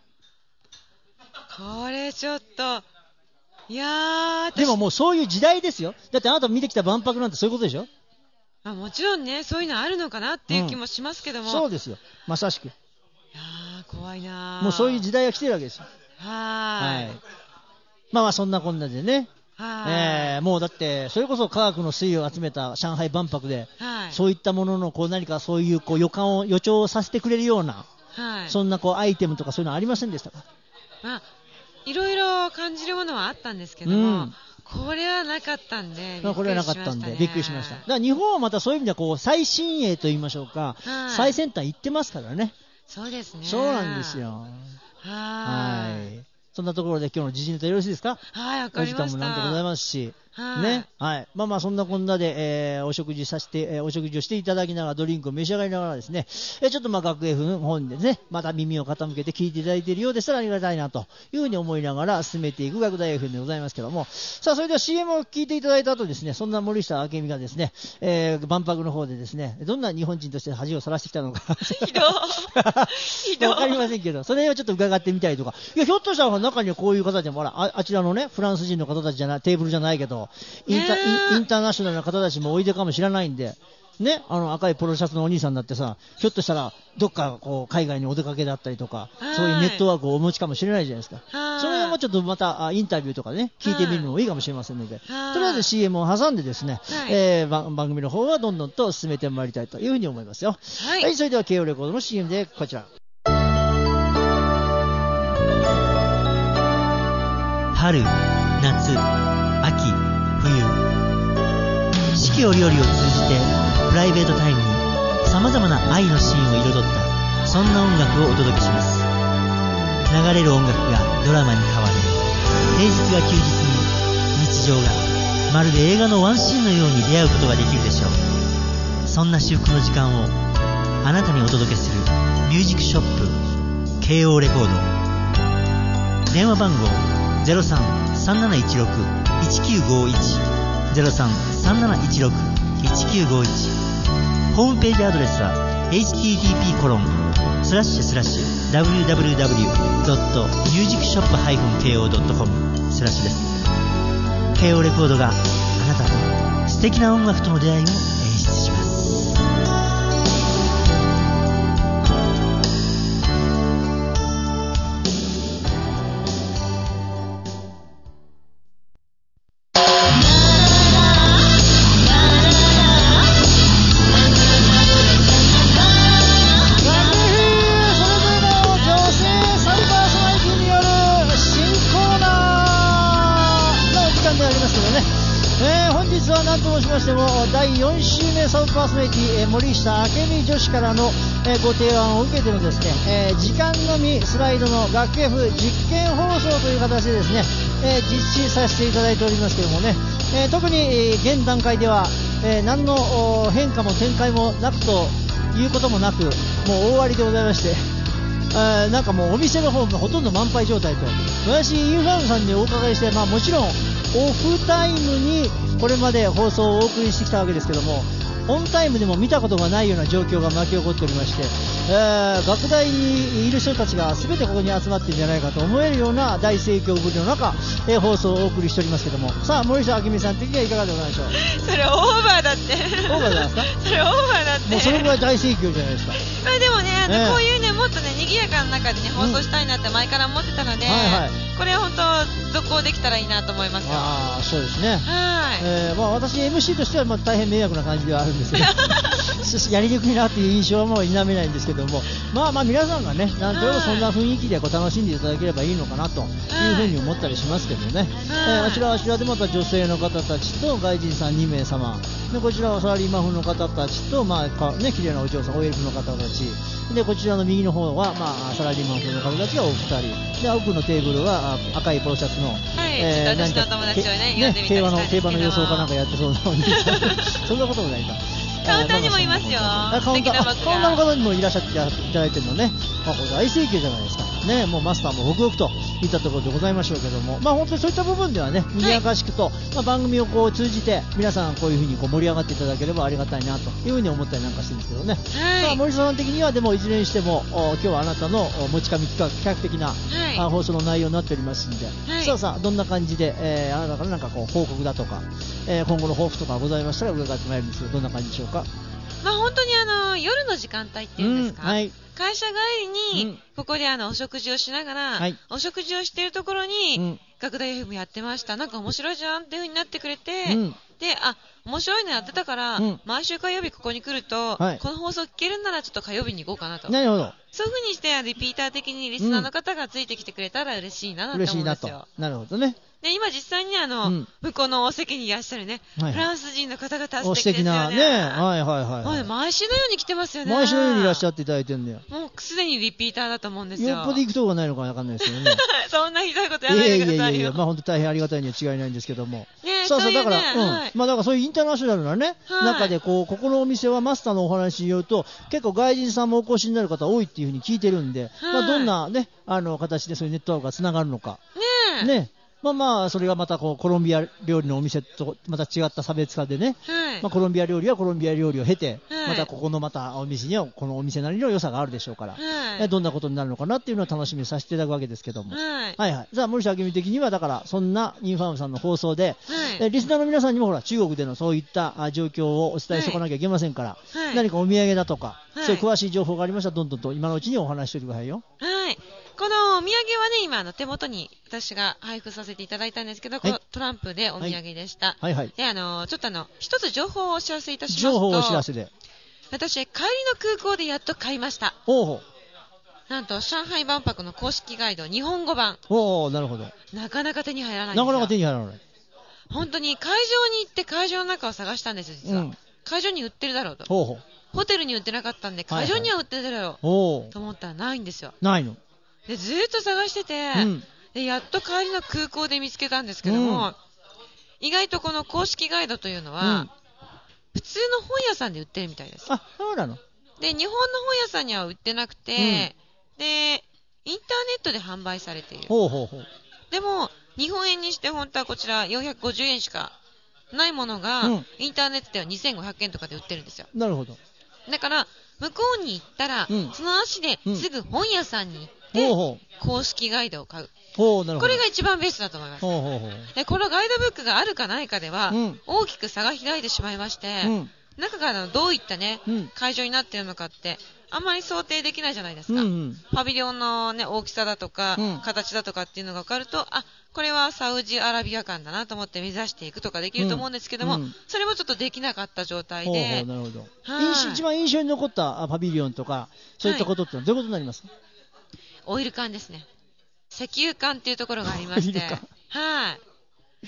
C: これちょっと、いやー、
B: でももうそういう時代ですよ。だってあなた見てきた万博なんてそういうことでしょ。
C: あ、もちろんね、そういうのあるのかなっていう気もしますけども、
B: うん、そうですよ、まさしく。い
C: やー、怖いなー。
B: もうそういう時代が来てるわけですよ。
C: はい。
B: まあまあそんなこんなでね、
C: はい、
B: えー、もうだってそれこそ科学の粋を集めた上海万博で、はい、そういったもののこう何かそういうこう予感を予兆させてくれるような、はい、そんなこうアイテムとかそういうのありませんでしたか。
C: まあ、いろいろ感じるものはあったんですけども、うん、これはなかったんで、
B: これはなかったんでびっくりしました。だから日本はまたそういう意味ではこう最新鋭と言いましょうか、はい、最先端行ってますからね。
C: そうですね。
B: そうなんですよ。はい。そんなところで今日の時事ネタよろしいですか。
C: はい、わかりました。
B: お時間もなんとございますし、はい、ね、はい、まあまあそんなこんなで、えー、お食事させて、えー、お食事をしていただきながらドリンクを召し上がりながらですね、えー、ちょっとまあ学 F の本でね、また耳を傾けて聞いていただいているようでしたらありがたいなというふうに思いながら進めていく学大 エフエム でございますけども、さあそれでは シーエム を聞いていただいた後ですね、そんな森下明美がですね、えー、万博の方でですね、どんな日本人として恥をさらしてきたのか
C: ひどひど
B: わかりませんけど、それをちょっと伺ってみたりとか、いやひょっとしたら中にはこういう方でも、あ, あ, あちらのねフランス人の方たちじゃない、テーブルじゃないけどインタ、インターナショナルな方たちもおいでかもしれないんでね、あの赤いポロシャツのお兄さんだってさ、ひょっとしたらどっかこう海外にお出かけだったりとか、そういうネットワークをお持ちかもしれないじゃないですか。それもちょっとまたインタビューとかね聞いてみるのもいいかもしれませんので、とりあえず シーエム を挟んでですね、えー、番, 番組の方はどんどんと進めてまいりたいというふうに思いますよ。はい、はい、それでは慶応レコードの シーエム でこちら。
F: 春、夏、秋、冬、四季折々を通じてプライベートタイムにさまざまな愛のシーンを彩ったそんな音楽をお届けします。流れる音楽がドラマに変わる、平日が休日に日常がまるで映画のワンシーンのように出会うことができるでしょう。そんな至福の時間をあなたにお届けするミュージックショップ慶応レコード。電話番号ゼロさん さんなないちろく いちきゅうごいち ゼロさん さんなないちろく いちきゅうごいち。ホームページアドレスは エイチティーティーピーコロンスラッシュスラッシュダブリューダブリューダブリュードットミュージックショップハイフンケーオードットコムスラッシュです。慶応レコードがあなたと素敵な音楽との出会いを演出します。
B: だいよん週目サブパーソナリティ、えー、森下明美女子からの、えー、ご提案を受けてのですね、えー、時間のみスライドの学 F 実験放送という形でですね、えー、実施させていただいておりますけどもね、えー、特に、えー、現段階では、えー、何の変化も展開もなくということもなく、もう大終わりでございまして、えー、なんかもうお店の方がほとんど満杯状態と、私ユーファームさんにお伺いして、まあ、もちろんオフタイムにこれまで放送をお送りしてきたわけですけども、オンタイムでも見たことがないような状況が巻き起こっておりまして、えー、学大にいる人たちが全てここに集まっているんじゃないかと思えるような大盛況ぶりの中、えー、放送をお送りしておりますけども、さあ森下明美さん的にはいかがでございましょう。
C: それオーバーだって。
B: オーバーじゃないですか。
C: それオーバーだって。
B: もうそれぐらい大盛況じゃないですか。
C: まあでもね、あの、えー、こういうねもっとね賑やかな中でね放送したいなって前から思ってたので、うんはいはい、これは本当続行できたらいいなと思いますよ。
B: ああそうですね。
C: はい。
B: えー、まあ私 エムシー としてはまあ大変迷惑な感じではあるんですけど。やりにくいなっていう印象はもう否めないんですけども、まあまあ皆さんがねなんとなくそんな雰囲気でこう楽しんでいただければいいのかなというふうに思ったりしますけどね、えー、あちらはあちらでまた女性の方たちと外人さんにめいさまで、こちらはサラリーマン風の方たちと、まあかね、綺麗なお嬢さん オーエル の方たちで、こちらの右の方は、まあ、サラリーマン風の方たちがお二人で、奥のテーブルは赤いポロシャツの、はい
C: えー、私の友達をね、
B: ね、競馬の競馬の予想かなんかやってそうなお兄さんそんなこともないか。
C: カウンターにもいますよ。
B: カウンター、カウンターの方にもいらっしゃっていただいてるのね。まあ、これ大盛況じゃないですか。ね、もうマスターもホクホクといったところでございましょうけども、まあ本当にそういった部分ではね、賑やかしくと、はい、まあ、番組をこう通じて皆さんこういう風にこう盛り上がっていただければありがたいなという風に思ったりなんかしてるんですけどね。はい、まあ、森下さん的にはでもいずれにしても今日はあなたの持ち神企画企画的な、はい、放送の内容になっておりますんで、はい、さあさあどんな感じで、えー、あなたからなんかこう報告だとか、えー、今後の抱負とかございましたら伺ってまいるんですけど、どんな感じでしょうか。
C: まあ本当にあの夜の時間帯っていうんですか、うん、はい、会社帰りにここであのお食事をしながら、はい、お食事をしているところに、うん、学大 エフエム やってました、なんか面白いじゃんっていう風になってくれて、うん、で、あ、面白いのやってたから、うん、毎週火曜日ここに来ると、はい、この放送聞けるならちょっと火曜日に行こうかなと。
B: なるほど。
C: そういう風にしてリピーター的にリスナーの方がついてきてくれたら嬉しいなって思うんですよ。嬉しいなと。
B: なるほどね。
C: で今実際にあの、うん、向こうのお席にいらっしゃるね、はいはい、フランス人の方々素敵ですよね。
B: 素敵なね、はいはいはい、はい、
C: 毎週のように来てますよね。
B: 毎週のようにいらっしゃっていただいてるんだよ。
C: もうすでにリピーターだと思うんですよ。
B: よっぽど行くとこがないのかわかんないですよね。
C: そんなひどいことやらないでくださいよ。いやいやいや、ま
B: あ本当大変ありがたいには違いないんですけども。
C: ね、
B: そうそう、だから、
C: ね、
B: うん、
C: はい、
B: まあだからそういうインターナショナルなね、はい、中でこうここのお店はマスターのお話によると結構外人さんもお越しになる方多いっていうふうに聞いてるんで、はい、まあどんなねあの形でそういうネットワークがつながるのか。
C: ね。
B: ね。まあまあそれがまたこうコロンビア料理のお店とまた違った差別化でね、はい、まあ、コロンビア料理はコロンビア料理を経て、はい、またここのまたお店にはこのお店なりの良さがあるでしょうから、はい、どんなことになるのかなっていうのを楽しみにさせていただくわけですけども、はい、はいはい。じゃあ森下明美的にはだからそんなニューファームさんの放送で、はい、リスナーの皆さんにもほら中国でのそういった状況をお伝えしておかなきゃいけませんから、はい、何かお土産だとか、はい、そういう詳しい情報がありましたらどんどんと今のうちにお話ししておいてくださいよ。
C: はい。このお土産はね、今あの手元に私が配布させていただいたんですけど、はい、このトランプでお土産でした。はいはいはい、で、あの、ちょっとあの、一つ情報をお知らせいたしますと。
B: 情報をお知らせで。
C: 私、帰りの空港でやっと買いました。
B: ほうほ
C: う。なんと、上海万博の公式ガイド、日本語版。
B: おー、なるほど。
C: なかなか手に入らないんですよ。
B: なかなか手に入らない。
C: 本当に会場に行って会場の中を探したんですよ、実は。うん、会場に売ってるだろうと。
B: ほうほう。
C: ホテルに売ってなかったんで、会場には売ってるだろう。はいはい、と思ったらないんですよ。
B: ないの。
C: でずーっと探してて、うん、でやっと帰りの空港で見つけたんですけども、うん、意外とこの公式ガイドというのは、うん、普通の本屋さんで売ってるみたいです。
B: あ、そうなの。
C: で日本の本屋さんには売ってなくて、うん、でインターネットで販売されている。
B: ほうほうほう。
C: でも日本円にして本当はこちらよんひゃくごじゅうえんしかないものが、うん、インターネットではにせんごひゃくえんとかで売ってるんですよ。
B: なるほど。
C: だから向こうに行ったら、うん、その足ですぐ本屋さんに行って、
B: ほうほう、
C: 公式ガイドを買う。
B: ほう、なるほど。
C: これが一番ベストだと思います。
B: ほうほうほう。
C: でこのガイドブックがあるかないかでは、うん、大きく差が開いてしまいまして、うん、中からどういったね、うん、会場になっているのかってあんまり想定できないじゃないですか。うんうん、パビリオンの、ね、大きさだとか、うん、形だとかっていうのが分かると、あ、これはサウジアラビア館だなと思って目指していくとかできると思うんですけども、うんうん、それもちょっとできなかった状態で。ほうほう、
B: なるほど。印一番印象に残ったパビリオンとかそういったことってどういうことになりますか？はい、
C: オイル缶ですね。石油缶っていうところがありまして、はい。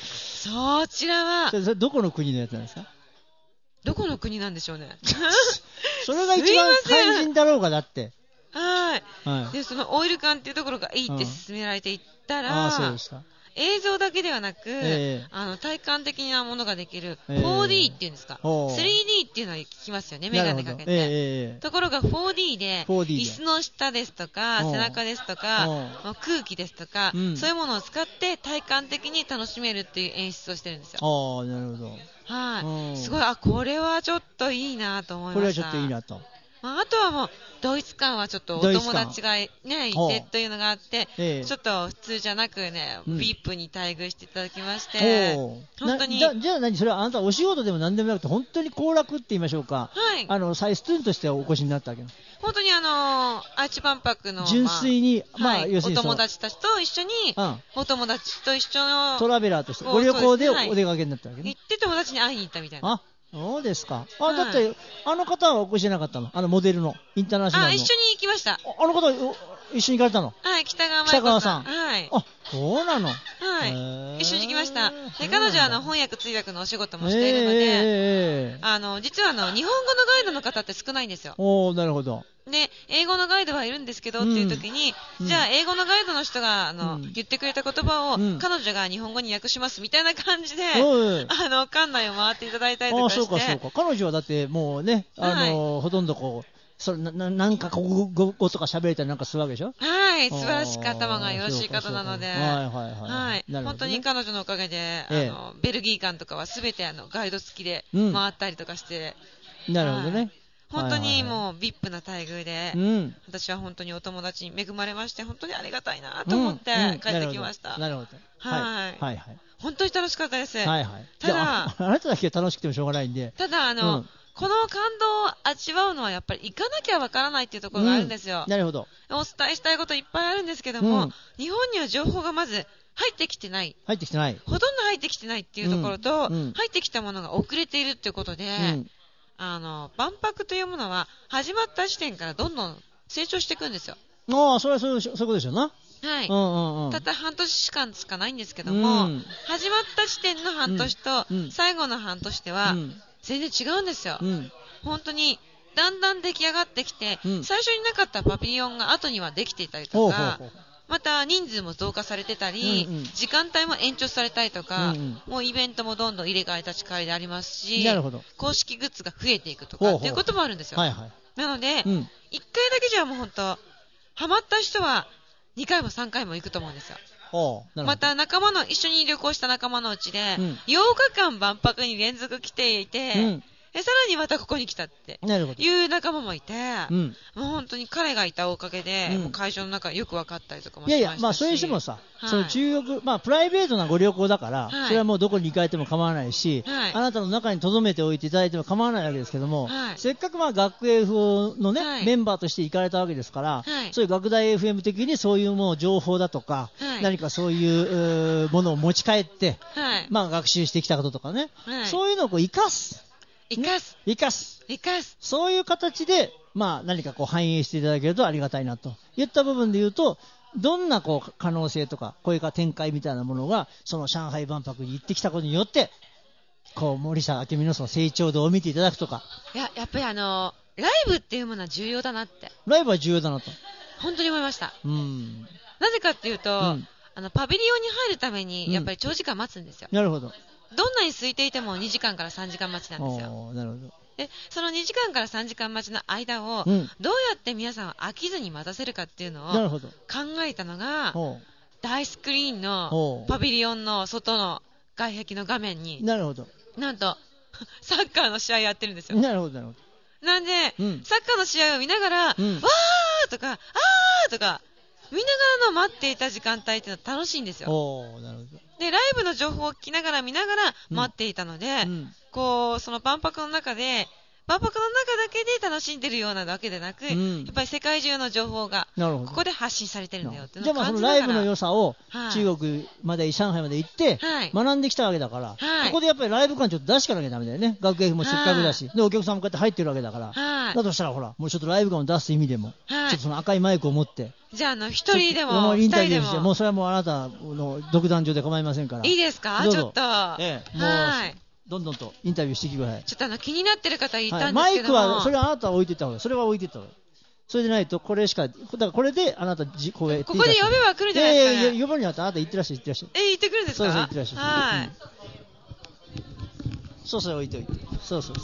C: そちらは
B: それどこの国のやつなんですか？
C: どこの国なんでしょうね。
B: それが一番肝心だろうがだって。
C: はい。はい。でそのオイル缶っていうところがいいって勧められていったら、うん、あ、そうでした。映像だけではなく、えー、あの体感的なものができる フォーディー っていうんですか、えー、スリーディー っていうのは聞きますよね、メガネかけて、えー、ところが フォーディー で椅子の下ですとか背中ですとか空気ですとか、うん、そういうものを使って体感的に楽しめるっていう演出をしてるんですよ。
B: ああ、なるほど。
C: はい、すごい、あ、これはちょっといいなと思いました。
B: これはちょっといいなと。
C: まあ、あとはもうドイツ館はちょっとお友達が、ね、いてというのがあって、ええ、ちょっと普通じゃなくね、うん、ビープに待遇していただきまして、本当に。じゃ、じゃあ何、それはあなたお仕事でも何でもなくて本当に行楽って言いましょうか、はい、あのサイストゥーンとしてお越しになったわけです。本当にあのー、愛知万博の
B: 純粋に、まあ、
C: はい、
B: 要するに
C: お友達たちと一緒に、うん、お友達と一緒の
B: トラベラーとしてご旅行でお出かけになったわけね。
C: 行って友達に会いに行ったみたいな。
B: あ、そうですか。あ、はい、だって、あの方はお越しじゃなかったの？あのモデルの、インターナショナルの。
C: あ、一緒に行きました。あ、
B: あの方、一緒に行かれたの？
C: はい、北川舞子さん。
B: 北川さん。
C: はい。
B: あ、そうなの。
C: はい。 一緒に行きました。で、彼女はあの翻訳通訳のお仕事もしているので、えー、あの実はあの日本語のガイドの方って少ないんですよ。
B: おー、なるほど。
C: で、英語のガイドはいるんですけど、うん、っていう時に、うん、じゃあ英語のガイドの人があの、うん、言ってくれた言葉を、うん、彼女が日本語に訳しますみたいな感じで、うん、あの館内を回っていただいたりとかして。あ、そうかそうか。
B: 彼女はだってもうね、あの、はい、ほとんどこう。それななんか国語とか喋れたりなんかするわけでしょ。
C: はい、素晴らしく頭がよろしい方なので、はいはいはい、はい、ね、本当に彼女のおかげで、ええ、あのベルギー館とかはすべてあのガイド付きで回ったりとかして、
B: うん、なるほどね。
C: 本当にもう ブイアイピー な待遇で、うん、私は本当にお友達に恵まれまして、本当にありがたいなと思って帰ってきました。
B: うんうん、なるほど。
C: はい、はいはいはい。本当に楽しかったです。はいはい。ただ、
B: あなただけ楽しくてもしょうがないんで。
C: ただあの。うん、この感動を味わうのはやっぱり行かなきゃわからないっていうところがあるんですよ。
B: うん、なるほど。
C: お伝えしたいこといっぱいあるんですけども、うん、日本には情報がまず入ってきてない。
B: 入ってきてない。
C: ほとんど入ってきてないっていうところと、うんうん、入ってきたものが遅れているっていうことで、うん、あの、万博というものは始まった時点からどんどん成長していくんですよ。
B: ああ、それはそういうことでしょうな。
C: はい、
B: うんうんうん。
C: たった半年間しかないんですけども、うん、始まった時点の半年と、最後の半年では、全然違うんですよ。うん本当にだんだん出来上がってきて、うん、最初になかったパビリオンが後にはできていたりとか、ほうほうほうまた人数も増加されてたり、うんうん、時間帯も延長されたりとか、うんうん、もうイベントもどんどん入れ替え立ち替えでありますし、
B: なるほど
C: 公式グッズが増えていくとかっていうこともあるんですよ。
B: はいはい、
C: なので、うん、いっかいだけじゃもう本当ハマった人はにかいもさんかいも行くと思うんですよ。また仲間の一緒に旅行した仲間のうちで、うん、ようかかん万博に連続来ていて、うんでさらにまたここに来たっていう仲間もいて、うん、もう本当に彼がいたおかげで、うん、もう会場の中よく分かったりとかもしましたし、いやいや、
B: まあそれにしてもさ、はい、その中国、まあプライベートなご旅行だから、はい、それはもうどこに行かれても構わないし、はい、あなたの中に留めておいていただいても構わないわけですけども、はい、せっかくまあ学 エフオー のね、はい、メンバーとして行かれたわけですから、はい、そういう学大 エフエム 的にそういうもう情報だとか、はい、何かそういう、ものを持ち帰って、はい、まあ学習してきたこととかね、はい、そういうのをこう生かす。
C: 生かす。
B: 生かす。
C: 生かす。
B: そういう形で、まあ何かこう反映していただけるとありがたいなといった部分で言うと、どんなこう可能性とか、こういう展開みたいなものが、その上海万博に行ってきたことによって、こう森下明美のその成長度を見ていただくとか。
C: いや、やっぱりあの、ライブっていうものは重要だなって。
B: ライブは重要だなと。
C: 本当に思いました。
B: うん。
C: なぜかっていうと、うん、あの、パビリオンに入るために、やっぱり長時間待つんですよ。
B: うん、なるほど。
C: どんなに空いていてもにじかんからさんじかん待ちなんですよ。
B: なるほど。
C: で、そのにじかんからさんじかん待ちの間を、うん、どうやって皆さん飽きずに待たせるかっていうのを考えたのが、大スクリーンのパビリオンの外の外壁の画面に、
B: なるほど。
C: なんと、サッカーの試合やってるんですよ。
B: なるほど、なるほ
C: ど。なんで、うん、サッカーの試合を見ながら、うん、わーとか、あーとか、見ながらの待っていた時間帯っていうのは楽しいんですよ。
B: おー、なるほど。
C: で、ライブの情報を聞きながら見ながら待っていたので、うん、こう、その万博の中で、万博の中だけで楽しんでるようなわけでなく、うん、やっぱり世界中の情報がここで発信されてるんだよっていうのを感じながら。
B: じゃあまあそのライブの良さを中国まで、上海まで行って学んできたわけだから、はい、ここでやっぱりライブ感ちょっと出していかなきゃダメだよね。学園もせっかくだし、はい、でお客さんもこうやって入ってるわけだから、はい、だとしたらほらもうちょっとライブ感を出す意味でも、はい、ちょっとその赤いマイクを持って。
C: じゃあ、あの、一人でも、
B: インタビューして、もうそれはもうあなたの独壇場で構いませんから。
C: いいですかちょっと。
B: ええ、もう、はい。どんどんとインタビューしてきてください。
C: ちょっとあの、気になってる方いたんですけども、はい、
B: マイクは、それはあなたは置いていった方がいい。それは置いていった方がいい。それでないと、これしか、だからこれであなた、じこう
C: ここで呼べば来るじゃないですか、ね。
B: いやいや、呼ぶにあったらあなた行ってらっしゃい、行ってらっしゃい。
C: え、行ってくるんですか
B: そうそう、行ってらっしゃい。
C: はい。うん、
B: そうそう、置いておいて。そうそうそう。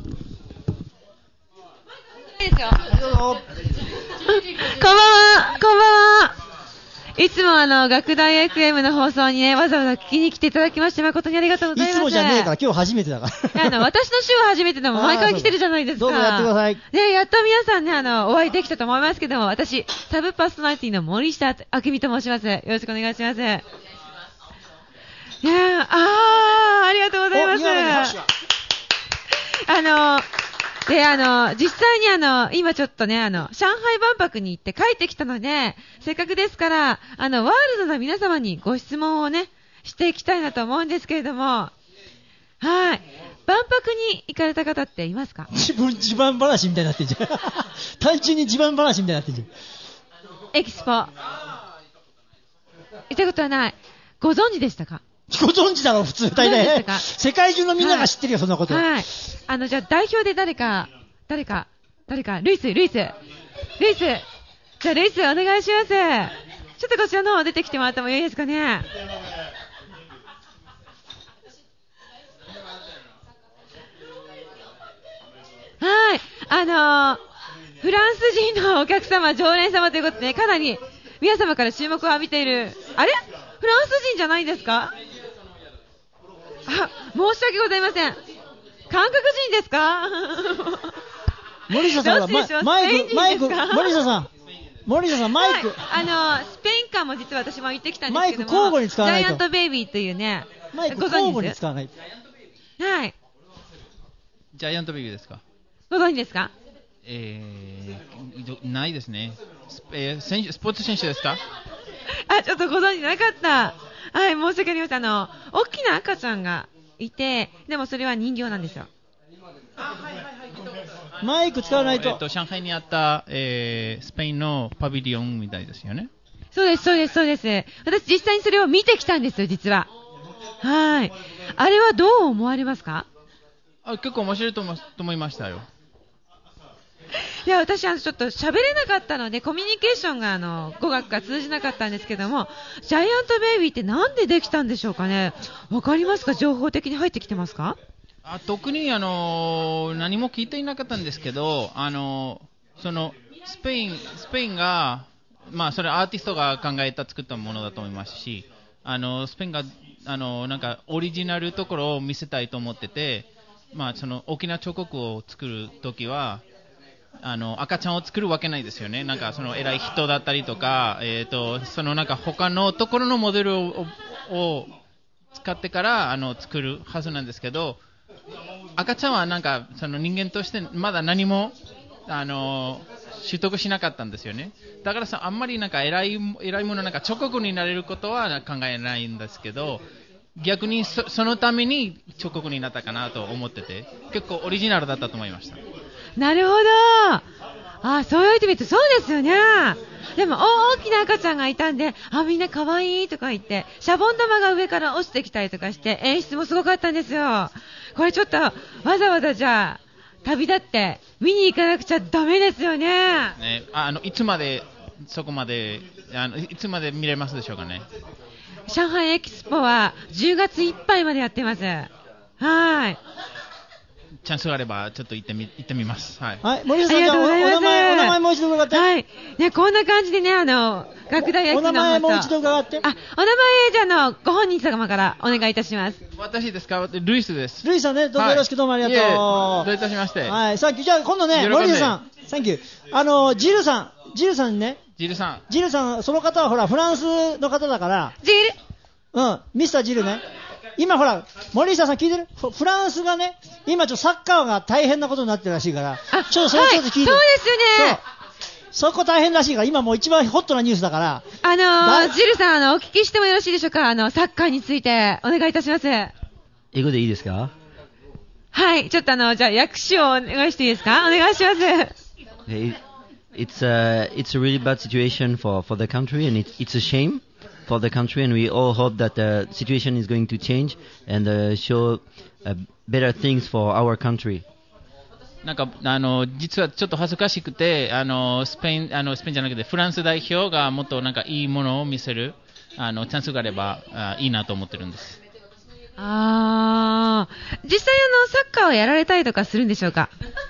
C: いいですよ。
B: どうぞ。こんばん
C: は、こんばんは。いつもあの、学大 エフエム の放送にね、わざわざ聞きに来ていただきまして、誠にありがとうございます。
B: いつもじゃねえから、今日初めてだから。
C: あの、私の週は初めてでも、毎回来てるじゃないですか。
B: どうぞやってください。
C: で、やっと皆さんね、あの、お会いできたと思いますけども、私、サブパーソナリティの森下明美と申します。よろしくお願いします。いやー、あー、ありがとうございます。あの、で、あの、実際にあの、今ちょっとね、あの、上海万博に行って帰ってきたので、せっかくですから、あの、ワールドの皆様にご質問をね、していきたいなと思うんですけれども、はい。万博に行かれた方っていますか？
B: 自分、自慢話みたいになってんじゃん。単純に自慢話みたいになってんじゃん。
C: エキスポ。行ったことはない。ご存知でしたか？
B: ご存知だろう、普通大体。世界中のみんなが知ってるよ、はい、そんなこと。
C: はい。あの、じゃあ代表で誰か、誰か、誰か、ルイス、ルイス、ルイス。じゃあルイスお願いします。ちょっとこちらの方出てきてもらってもいいですかね。はい。あのー、フランス人のお客様、常連様ということで、かなり皆様から注目を浴びている。あれ？フランス人じゃないんですか？あ、申し訳ございません。韓国人ですか？
B: 森下さんがマイク、マイク、森下さん。森下さん、マイク、はい、
C: あのー、スペイン館も実は私も行ってきたんですけども、
B: マイク交互に使わないと。
C: ジャイアントベイビーというね、
B: マイク交互に使わないと。
C: はい。
G: ジャイアントベイビーですか？
C: ご存知ですか？
G: えー、ないですね。ス, えー、選手スポーツ選手ですか？
C: あ、ちょっとご存知なかった。はい、申し訳ありません。あの、大きな赤ちゃんがいて、でもそれは人形なんですよ。
B: マイク使わないと。
G: えっと、上海にあった、えー、スペインのパビリオンみたいですよね。
C: そうです、そうです、そうです。私実際にそれを見てきたんですよ、実は。はい。あれはどう思われますか？
G: あ、結構面白いと思、と思いましたよ。
C: いや、私はちょっと喋れなかったのでコミュニケーションがあの語学が通じなかったんですけども、ジャイアントベイビーってなんでできたんでしょうかね。わかりますか？情報的に入ってきてますか？
G: あ、特にあの何も聞いていなかったんですけど、あのそのスペインスペインが、まあ、それアーティストが考えた作ったものだと思いますし、あのスペインがあのなんかオリジナルところを見せたいと思ってて、まあ、その大きな彫刻を作るときはあの赤ちゃんを作るわけないですよね。なんかその偉い人だったりとか、えーと、そのなんか他のところのモデルを、を使ってからあの作るはずなんですけど、赤ちゃんはなんかその人間としてまだ何もあの習得しなかったんですよね。だからさ、あんまりなんか偉い偉いものなんか彫刻になれることは考えないんですけど、逆に そ, そのために彫刻になったかなと思ってて、結構オリジナルだったと思いました。
C: なるほど。あ、そう言ってみるとそうですよね。でも大きな赤ちゃんがいたんで、あ、みんな可愛いとか言ってシャボン玉が上から落ちてきたりとかして演出もすごかったんですよ。これちょっとわざわざじゃあ旅立って見に行かなくちゃダメですよね。
G: ね、あのいつまでそこまであのいつまで見れますでしょうかね。
C: 上海エキスポはじゅうがついっぱいまでやってます。はい。
G: チャンスがあればちょっと行ってみ行ってみます。はい。
B: はい、森下さん、じゃあお名前お名前もう一度伺って。
C: はい。ね、こんな感じでね、あの学大野球のお名前
B: もう一度伺って。
C: あ、お名前じゃあのご本人様からお願いいたします。
G: 私ですか？ルイスです。
B: ルイスさんね、どうもよろしくどうもありがとう。
G: はい、どういたしまして。
B: はい、さっきじゃあ今度ね、森下さん、サンキュー。あのジルさん、ジルさんね。
G: ジルさん。
B: ジルさん、その方はほらフランスの方だから。
C: ジル。
B: うん、ミスタージルね。今ほら、森下さん聞いてる？フランスがね、今ちょっとサッカーが大変なことになってるらしいから、ちょっとそれちょっと聞いてる。
C: はい、そうですよね。
B: そう。そこ大変らしいから、今もう一番ホットなニュースだから。
C: あのー、ジルさん、あの、お聞きしてもよろしいでしょうか？あの、サッカーについてお願いいたします。
H: 英語でいいですか？
C: はい、ちょっとあの、じゃあ訳詞をお願いしていいですか？お願いします。
H: It's a, it's a really bad situation for, for the country, and it, it's a shame for the country, and we all hope that the situation is going to change and uh, show uh, better things for our country.
G: なんかあの実はちょっと恥ずかしくて、あのスペインあのスペインじゃなくてフランス代表がもっとなんかいいものを見せるあのチャンスがあればあいいなと思ってるんです。
C: ああ、実際あのサッカーをやられたりとかするんでしょうか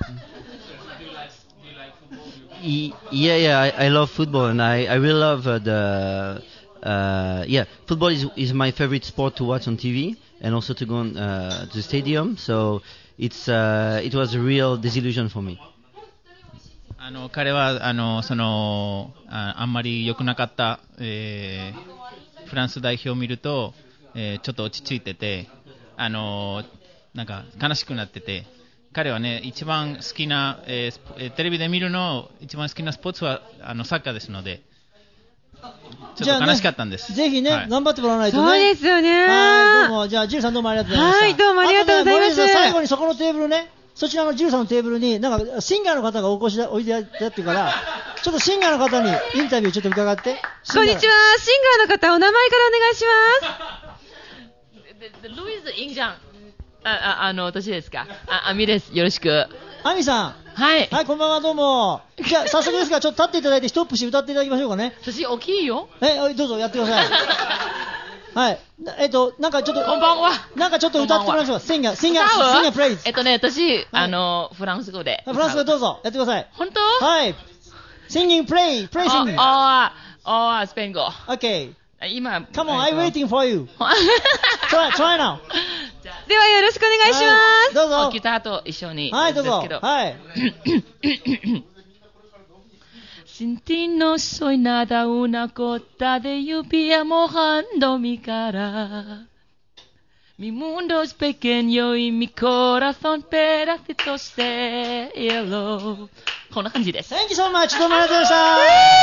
H: ？Yeah, yeah, I, I love football, and I, I really love uh, the uh, yeah, football is is my favorite sport to watch on T V, and also to go on, uh, to the stadium. So it's uh, it was a real disillusion for me.
G: あの彼はあのその あ, あんまり良くなかった、えー、フランス代表を見ると、えー、ちょっと落ち着いてて、あのなんか悲しくなってて。彼はね、一番好きな、えー、テレビで見るの一番好きなスポーツはあのサッカーですので、ちょっと悲しかったんです。
B: ね、ぜひね、はい、頑張ってもらわないとね。
C: そうですよね。
B: はい、どうも、じゃあジルさんどうもありがとうございました。
C: はい、どうもありがとうございます。
B: ね、最後にそこのテーブルね、そちらのジルさんのテーブルになんかシンガーの方がお越しだおいでやってるから、ちょっとシンガーの方にインタビューちょっと伺って。
C: こんにちは、シンガーの方お名前からお願いします。
I: ルイズ・インジャン。あ、あ、あの、私ですか。あ、アミです。よろしく。
B: アミさん。
I: はい。
B: はい、こんばんは、どうも。じゃあ、早速ですが、ちょっと立っていただいて、ストップして歌っていただきましょうかね。
I: 私、大きいよ。
B: え、どうぞ、やってください。はい。えっと、なんかちょっと、
I: こんばんは。
B: なんかちょっと歌ってもらいましょう。シンガー、シンガー、シンガープレイズ。
I: えっとね、私、あの、フランス語で。
B: フランス語どうぞ、やってください。
I: 本当？
B: はい。シンギングプレイ、プレイシング。
I: ああ、あスペイン語。
B: OK。
I: 今、
B: Come on, I'm waiting for you. try, try now.
C: ではよろしくお願いします。
B: どうぞ。
I: ギターと一緒に。
B: はい、どうぞ。はい。
I: Sin ti no soy nada, una gota de lluvia mojando mi cara. Mi mundo es pequeño y mi corazón pedacitos de hielo. こんな感じです。
B: Thank you so much. どうもありがとうございました。
C: あ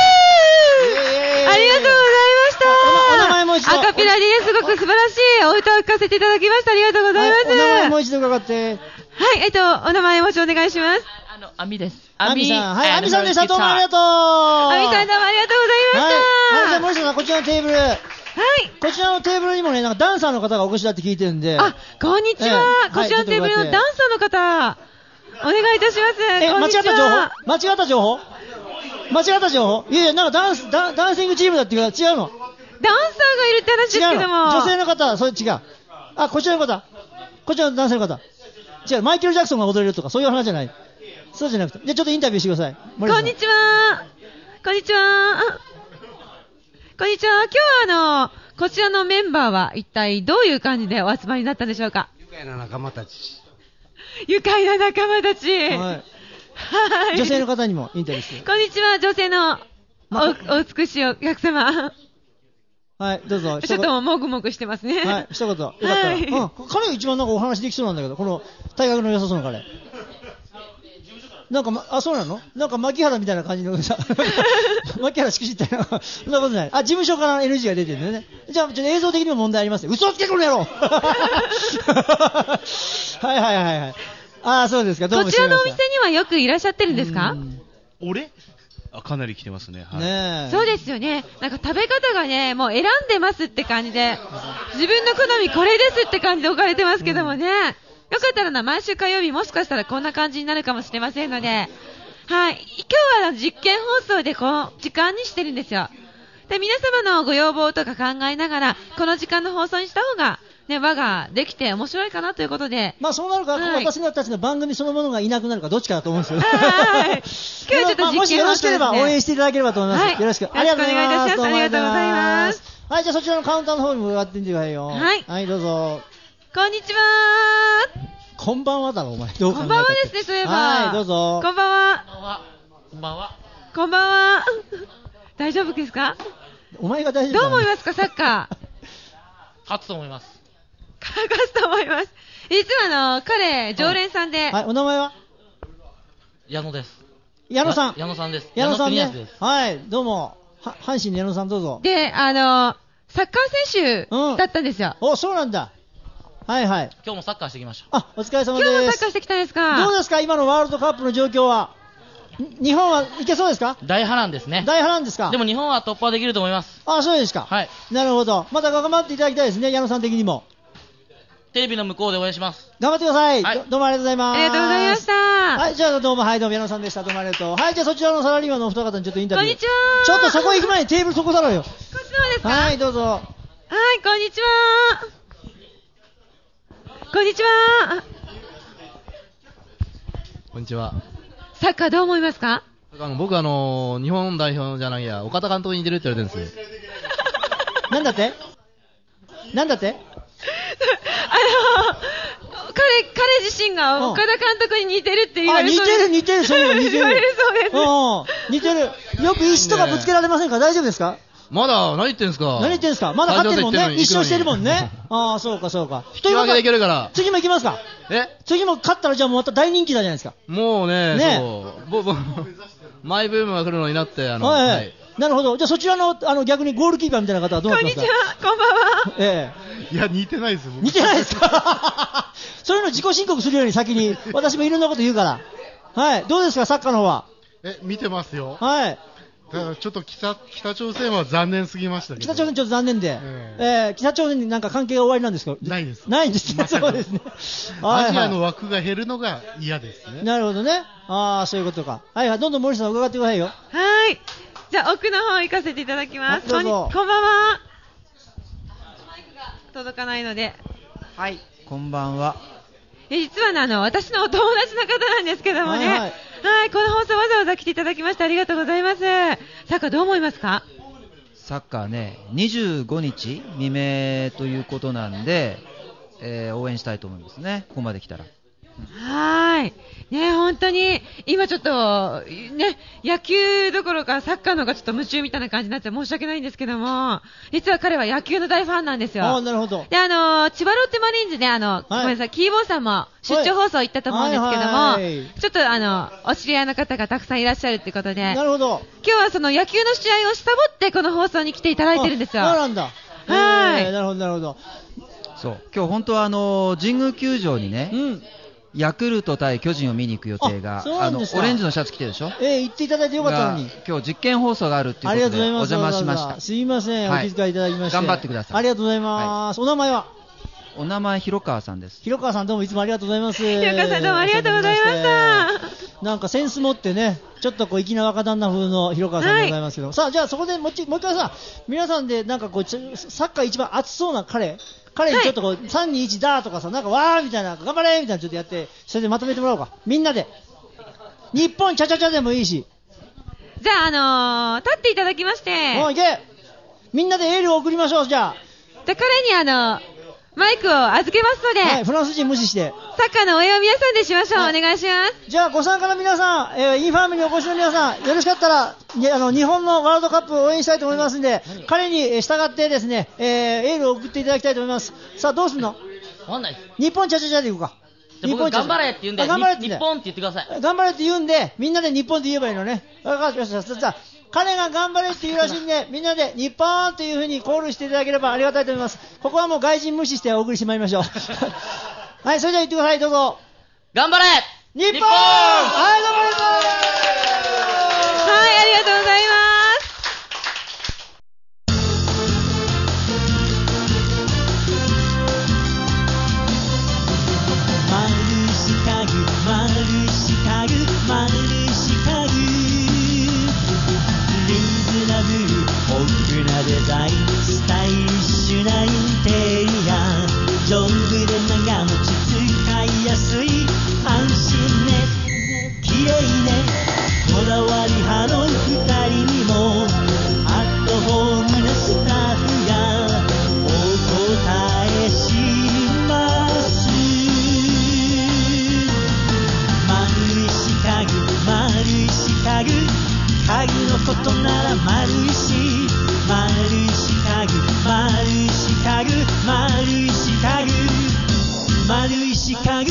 C: りがとうございました。
B: お名前もう一度。
C: アカペラですごく素晴らしいお歌を聴かせていただきました。ありがとうございます。
B: お名前もう一度伺って。
C: はい、えっと、お名前もう一度お願いします。
I: あの、アミです。
B: アミさん。はい、アミさんでした。どうもありがとう。
C: アミさんどうもありがとうございました。
B: はい、じゃあ森下さん、こちらのテーブル。はい。こちらのテーブルにもね、なんかダンサーの方がお越しだって聞いてるんで。
C: あ、こんにちは。こちらのテーブルのダンサーの方。お願いいたします。
B: え、間違った情報間違った情報間違った情報いやいや、なんかダンス、ダン、ダンシングチームだっていうから違うの。
C: ダンサーがいるって話ですけども。
B: 女性の方、それ違う。あ、こちらの方。こちらの男性の方。違う、マイケル・ジャクソンが踊れるとか、そういう話じゃない。そうじゃなくて。じゃあちょっとインタビューしてください。
C: こんにちは。こんにちは。こんにちは。今日はあの、こちらのメンバーは一体どういう感じでお集まりになったんでしょうか。
J: 愉快な仲間たち。
C: 愉快な仲間たち。はい。
B: はい。女性の方にもインタビューして。
C: こんにちは、女性のお、お美しいお客様。
B: はい、どうぞ。
C: ちょっともぐもぐしてますね。
B: はい、一言。よかったら。はい、うん。彼が一番なんかお話できそうなんだけど、この体格の良さそうな彼。なんか、ま、あ、そうなのなんか牧原みたいな感じのさ、牧原しくじったよ。そんなことない。あ、事務所から エヌジー が出てるんだよね。じゃあ、ちょっと映像的にも問題ありますよ。嘘つけこの野郎はいはいはいはい。ああ、そうですか。どうも
C: こちらのお店にはよくいらっしゃってるんですか？
J: 俺あ、かなり来てますね。
B: はい、ね
C: そうですよね。なんか食べ方がね、もう選んでますって感じで、自分の好みこれですって感じで置かれてますけどもね。うん、よかったらな、毎週火曜日もしかしたらこんな感じになるかもしれませんので、はい。今日は実験放送でこの時間にしてるんですよ。で、皆様のご要望とか考えながら、この時間の放送にした方が、ね、輪ができて面白いかなということで。
B: まあそうなるか、はい、私たちの番組そのものがいなくなるかどっちかだと思うんですよ。
C: はい。今日はちょっと実験放送ですね。まあ、もしよろしければ
B: 応援していただければと思います。はい、よろしく。ありがとうございます。
C: よろしくお願いいたします。ありがとうございます。
B: はい、じゃあそちらのカウンターの方にも伺ってみてくださいよ。
C: はい。
B: はい、どうぞ。
C: こんにちはー。
B: こんばんはだろ、お前。どう考えたって。
C: こんばんはですね、そういえば。
B: はい、どうぞ。
C: こんばんは。
I: こんばんは。
C: こんばんは。大丈夫ですか？
B: お前が大丈夫
C: どう思いますか、サッカー。
I: 勝つと思います。
C: 勝つと思います。実はあの、彼、常連さんで。
B: はい、お名前は
I: 矢野です。
B: 矢野さん。
I: 矢野さんです。
B: 矢野さんね。はい、どうも。は、阪神の矢野さんどうぞ。
C: で、あの、サッカー選手だったんですよ。
B: うん、お、そうなんだ。はいはい。
I: 今日もサッカーしてきました。
B: あ、お疲れ様です。
C: 今日もサッカーしてきたんですか？
B: どうですか今のワールドカップの状況は。日本はいけそうですか？
I: 大波乱ですね。
B: 大波乱ですか？
I: でも日本は突破できると思います。
B: あ、そうですか。
I: はい。
B: なるほど。また頑張っていただきたいですね、矢野さん的にも。
I: テレビの向こうで応援します。
B: 頑張ってください。
I: はい、
B: ど, どうもありがとうございます。
C: ありがとうございました。
B: はい、じゃあどうも、はい、どうも矢野さんでした。どうもありがとう。はい、じゃあそちらのサラリーマンのお二方にちょっとインタビュー。
C: こんにちは。
B: ちょっとそこ行く前にテーブルそこだろうよ。こ
C: っちの方ですか？
B: はい、どうぞ。は
C: い、こんにちは。こんにちは。
K: こんにちは。
C: サッカーどう思いますか？
K: あの僕あの日本代表じゃないや岡田監督に似てるって言われてるんですよ。
B: なんだってなんだって
C: あの彼彼自身が岡田監督に似てるって言われそうです。
B: あ、似てる似てるそういうの似てる。
C: 言われるそうです。
B: うん、似てる。よく石とかぶつけられませんか？大丈夫ですか？
K: まだ何言ってんすか？
B: 何言ってんすか？まだ勝ってるもんね。一勝してるもんね。ああ、そうかそうか。
K: 引き分けでいけるから。
B: 次も行きますか？
K: え？
B: 次も勝ったらじゃあもうまた大人気だじゃないですか。
K: もうね、
B: ね
K: そうぼぼマイブームが来るのになってあの、
B: はいはいはい、なるほど。じゃあそちらのあの逆にゴールキーパーみたいな方はどうなってますか？
C: こんにちは、こんばんは。
B: え
K: え。いや似てないです。
B: 似てないですか？そういうの自己申告するより先に私もいろんなこと言うから。はい。どうですかサッカーの方は？
K: え見てますよ。
B: はい。
L: ただちょっと 北, 北朝鮮は残念すぎましたけど。
B: 北朝鮮ちょっと残念で、えーえー、北朝鮮になんか関係が終わりなんですか？
L: ないです。
B: ないんですね。そうですね。
L: アジアの枠が減るのが嫌ですね。
B: なるほどね。ああ、そういうことか。はいはい、どんどん森さん伺ってくださいよ。
C: はい。じゃあ奥の方行かせていただきます。
B: どうぞ。
C: こんばんは。マイクが届かないので。
M: はい、こんばんは。
C: え実はね、あの私のお友達の方なんですけどもね、はい、はいはい、この放送わざわざ来ていただきましてありがとうございます。サッカーどう思いますか？
M: サッカーね、にじゅうごにち未明ということなんで、えー、応援したいと思いますね、ここまで来たら。
C: はい。ね、本当に、今ちょっと、ね、野球どころかサッカーの方がちょっと夢中みたいな感じになって申し訳ないんですけども、実は彼は野球の大ファンなんですよ。
B: ああ、なるほど。
C: で、あの、千葉ロッテマリーンズね、あの、はい、ごめんなさい、キーボーさんも出張放送行ったと思うんですけども、はいはいはい、ちょっとあの、お知り合いの方がたくさんいらっしゃるっていうことで、
B: なるほど。
C: 今日はその野球の試合をサボってこの放送に来ていただいてるんですよ。
B: そうなんだ。
C: はい。
B: なるほど、なるほど。
M: そう、今日本当はあの、神宮球場にね、うん、ヤクルト対巨人を見に行く予定が、 あ, あのオレンジのシャツ着てるでしょ。
B: えー、行っていただいてよかったのに。
M: 今日実験放送があるっていうことでお邪魔しました。
B: すいません、はい、お気遣いいただきまして。
M: 頑張ってください。
B: ありがとうございます。はい、お名前は？
M: お名前広川さんです。
B: 広川さんどうもいつもありがとうございます。
C: 広川さんどうもありがとうございました。
B: なんかセンス持ってね、ちょっとこう粋な若旦那風の広川さんでございますけど、はい、さあじゃあそこでもう一回さ、皆さんでなんかこうサッカー一番熱そうな彼彼にちょっとこう、はい、さんにいちだーとかさ、なんかわーみたいな、頑張れみたいなちょっとやって、それでまとめてもらおうか。みんなで。日本チャチャチャでもいいし。
C: じゃあ、あのー、立っていただきまして。
B: もういけ。みんなでエールを送りましょう、じゃあ。
C: じゃあ彼にあのー、マイクを預けますので。
B: はい、フランス人無視して。
C: サッカーの応援を皆さんでしましょう。はい、お願いします。
B: じゃあ、ご参加の皆さん、えー、インファームにお越しの皆さん、よろしかったら、あの、日本のワールドカップを応援したいと思いますんで、彼に従ってですね、えー、エールを送っていただきたいと思います。さあ、どうすんの？
N: わかんないです。
B: 日本チャチャチャでいこうか。
N: じゃあ僕頑張れって言うんで、
B: 頑張れって
N: 日本って言ってください。
B: 頑張れって言うんで、みんなで日本って言えばいいのね。わかりました。さあ、彼が頑張れって言うらしいんで、みんなで日本という風にコールしていただければありがたいと思います。ここはもう外人無視してお送りしてまいりましょう。はい、それでは言ってください、どうぞ。
N: 頑張れ
B: 日本、はい、どうもありがとうございます。
C: はい、ありがとうございます。
F: デザインスタイリッシュなインテリア丈夫で長持ち使いやすい安心ね綺麗ねこだわり派の二人にもアットホームなスタッフがお答えします丸い四角丸い四角家具のことなら丸いし丸い四角丸い四角丸い四角丸い四角。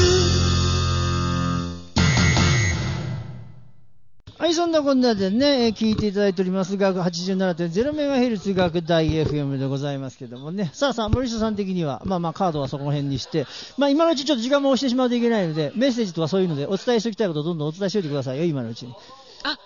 B: はい、そんなこんなでね、えー、聞いていただいておりますが はちじゅうななてんゼロメガヘルツ 学大 エフエム でございますけどもね。さあさあ、森下さん的にはまあまあカードはそこら辺にして、まあ今のうちちょっと時間も押してしまうといけないので、メッセージとかそういうのでお伝えしておきたいことをどんどんお伝えしておいてくださいよ、今のうちに。
C: あ、はい。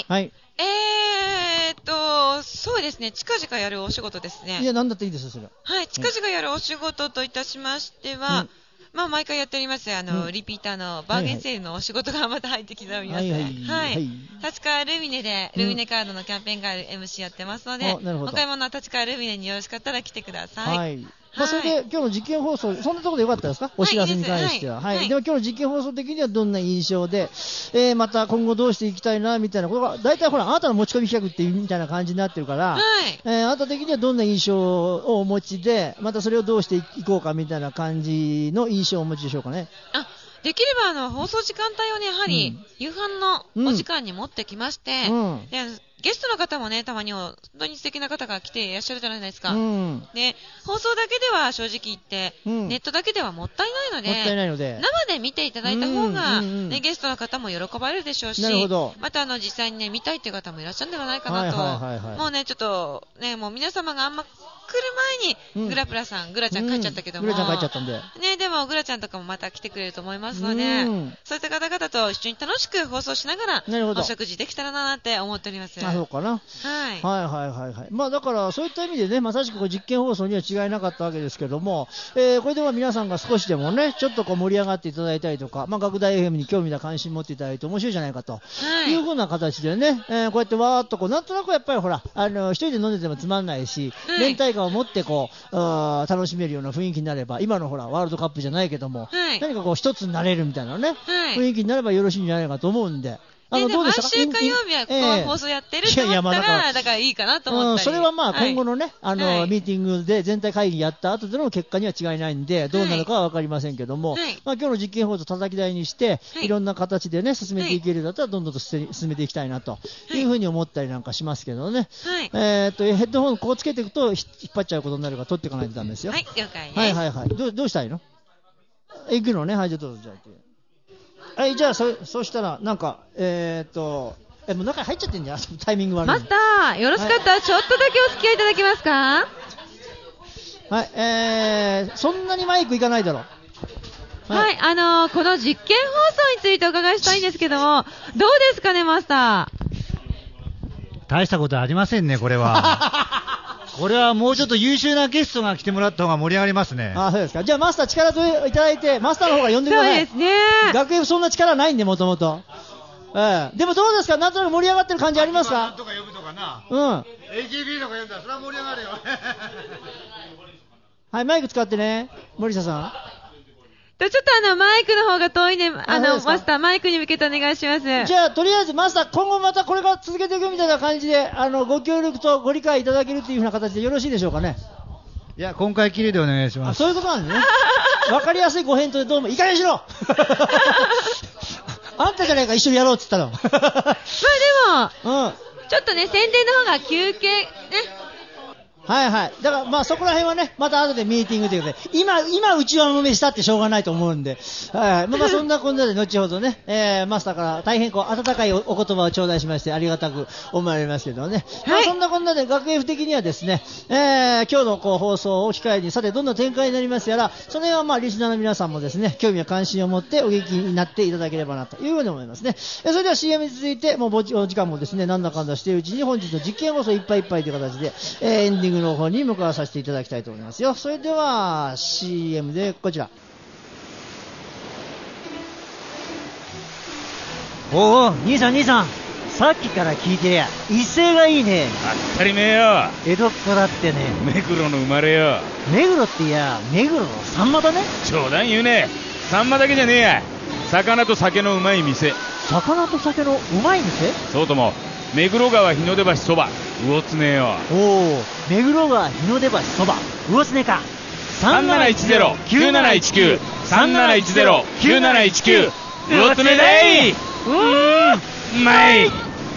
B: はい。
C: えーっと、そうですね、近々やるお仕事ですね。
B: いや、なんだっていいですよ、それは。
C: はい、近々やるお仕事といたしましては、うん、まあ、毎回やっております、あの、うん、リピーターのバーゲンセールのお仕事がまた入ってきておりますね。はい、はいはいはい、立川ルミネで、ルミネカードのキャンペーンがある エムシー やってますので、うん、お買い物は立川ルミネによろしかったら来てください。はい。
B: まあ、それで今日の実験放送、そんなところでよかったですか、お知らせに関しては。はい。はいはい、でも今日の実験放送的にはどんな印象で、えー、また今後どうしていきたいな、みたいなことが、大体ほら、あなたの持ち込み企画っていうみたいな感じになってるから、はい。えー、あなた的にはどんな印象をお持ちで、またそれをどうしていこうかみたいな感じの印象をお持ちでしょうかね。
C: あ、できればあの、放送時間帯をね、やはり、夕飯のお時間に持ってきまして、うん、でゲストの方もね、たまに本当に素敵な方が来ていらっしゃるじゃないですか。うん、で、放送だけでは正直言って、うん、ネットだけではもったいないので、
B: もったいないので
C: 生で見ていただいた方が、うんうんうんね、ゲストの方も喜ばれるでしょうし、
B: なるほど。
C: またあの実際にね、見たいっていう方もいらっしゃるんではないかなと。はいはいはいはい、もうね、ちょっと、ね、もう皆様があんま来る前に、グラプラさん、グラちゃん帰っちゃったけども、
B: うんうん、グラちゃん帰っちゃったんで。
C: ね、でもグラちゃんとかもまた来てくれると思いますので、うん、そういった方々と一緒に楽しく放送しながら、お食事できたらなって思っております。
B: あ、そうかな。
C: はい。
B: はいはいはいはい。まあだからそういった意味でね、まさしくこう実験放送には違いなかったわけですけども、えー、これでは皆さんが少しでもね、ちょっとこう盛り上がっていただいたりとか、まあ学大 エフエム に興味や関心持っていただいて面白いじゃないかと、はい、いうふうな形でね、えー、こうやってわーっとこうなんとなくやっぱりほら、あの一人で飲んでてもつまんないし、はい、連帯感を持ってこうあ楽しめるような雰囲気になれば、今のほらワールドカップじゃないけども、はい、何かこう一つになれるみたいなね、はい、雰囲気になればよろしいんじゃないかと思うんで。あのどうでしたか？
C: 毎週火曜日はこう放送やってるって思ったら、いやいやまあだからいいかなと思ったり、うん、
B: それはまあ今後のね、はい、あの、はい、ミーティングで全体会議やった後での結果には違いないんで、どうなるかは分かりませんけども、はい、まあ今日の実験放送叩き台にして、はい、いろんな形でね進めていけるんだったらどんどんと進めていきたいなというふうに思ったりなんかしますけどね。はい、えー、っとヘッドホンこうつけていくと引っ張っちゃうことになるから取っていかないとダメですよ。
C: はい、了解です。
B: はいはいはい。どうどうしたいの？行くのね。はい、じゃあどうぞじゃあ。はい、じゃあそそうしたらなんかえー、っとえもう中に入っちゃってんじゃんタイミング悪い。
C: マスターよろしかったらちょっとだけお付き合いいただけますか？
B: はい、えー、そんなにマイクいかないだろう。
C: はい、はい、あのー、この実験放送についてお伺いしたいんですけども、どうですかねマスター。
O: 大したことありませんねこれは。これはもうちょっと優秀なゲストが来てもらった方が盛り上がりますね。
B: あ、そうですか。じゃあマスター力添えいただいて、マスターの方が呼んでください。
C: そうですね。
B: 学園そんな力ないんでもともと。ええ。でもどうですか、なんとなく盛り上がってる感じありますか？
O: なんとか呼ぶとかな。
B: うん。
O: エーケービー とか呼んだらそれは盛り上がるよ。
B: はい、マイク使ってね、森下さん。
C: ちょっとあのマイクの方が遠いね、あのマスターマイクに向けてお願いします。
B: じゃあとりあえずマスター今後またこれから続けていくみたいな感じで、あのご協力とご理解いただけるというふうな形でよろしいでしょうかね。
O: いや今回きりでお願いします。
B: あ、そういうことなんですね。わかりやすいご返答でどうもいい加減にしろ。あんたじゃないか一緒にやろうっつったの。ま
C: あでも、うん、ちょっとね宣伝の方が休憩ね。
B: はいはい。だからまあそこら辺はね、また後でミーティングということで、今、今うちわもめしたってしょうがないと思うんで、はいはい。まあ、まあそんなこんなで後ほどね、えー、マスターから大変こう温かい お, お言葉を頂戴しましてありがたく思われますけどね。はい。まあ、そんなこんなで学園的にはですね、えー、今日のこう放送を機会にさてどんな展開になりますやら、その辺はまあリスナーの皆さんもですね、興味や関心を持ってお聞きになっていただければなというふうに思いますね。それでは シーエム に続いてもうお時間もですね、なんだかんだしているうちに本日の実験放送いっぱいいっぱいという形で、えー、エンディングの方に向かわさせていただきたいと思いますよ。それでは シーエム でこちら。
P: おお、兄さん兄さん、さっきから聞いてりゃ威勢がいいね。
Q: 当たり前よ。
P: 江戸っ子だってね。
Q: 目黒の生まれよ。
P: 目黒っていや目黒のサンマだね。
Q: 冗談言うね。サンマだけじゃねえや、魚と酒のうまい店。
P: 魚と酒のうまい店？
Q: そうとも目黒川日の出橋そば魚つねよ。
P: おお、目黒川日の出橋そば魚つねか。
Q: さんなないちゼロ きゅうなないちきゅう さんなないちゼロ きゅうなないちきゅう魚つねだい。うーん、うまい。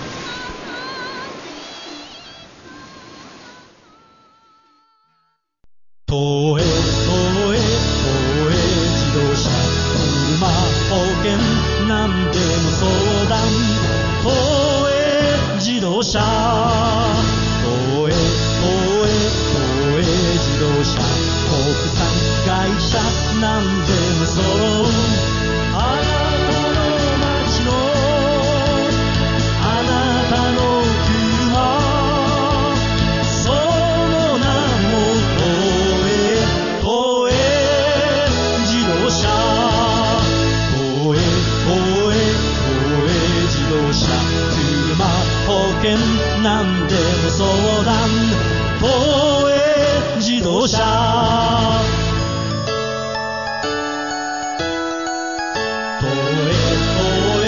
R: 東映東映東映自動車車保険なんでも相談東映自動車東映東映東映自動車国産会社なんでも揃うあなたの街のあなたの車その名も東映東映自動車東映東映東映自動車車保険なんでも相談東映自動車東映東映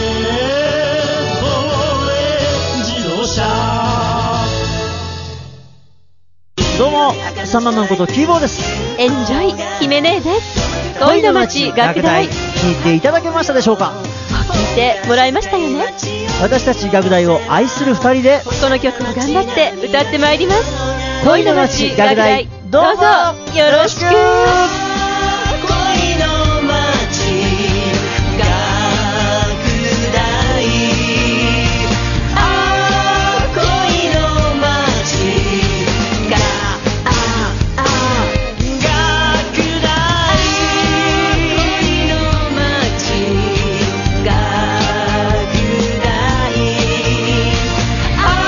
R: 東映自動車。
P: どうもサンママンことキーボーです。
S: エンジョイ姫姉です。恋の街学大
P: 聞いていただけましたでしょうか。
S: 聞いてもらいましたよね。
P: 私たち学大を愛するふたりで
S: この曲を頑張って歌ってまいります。
P: 恋の街学大
S: どうぞよろしく。 あ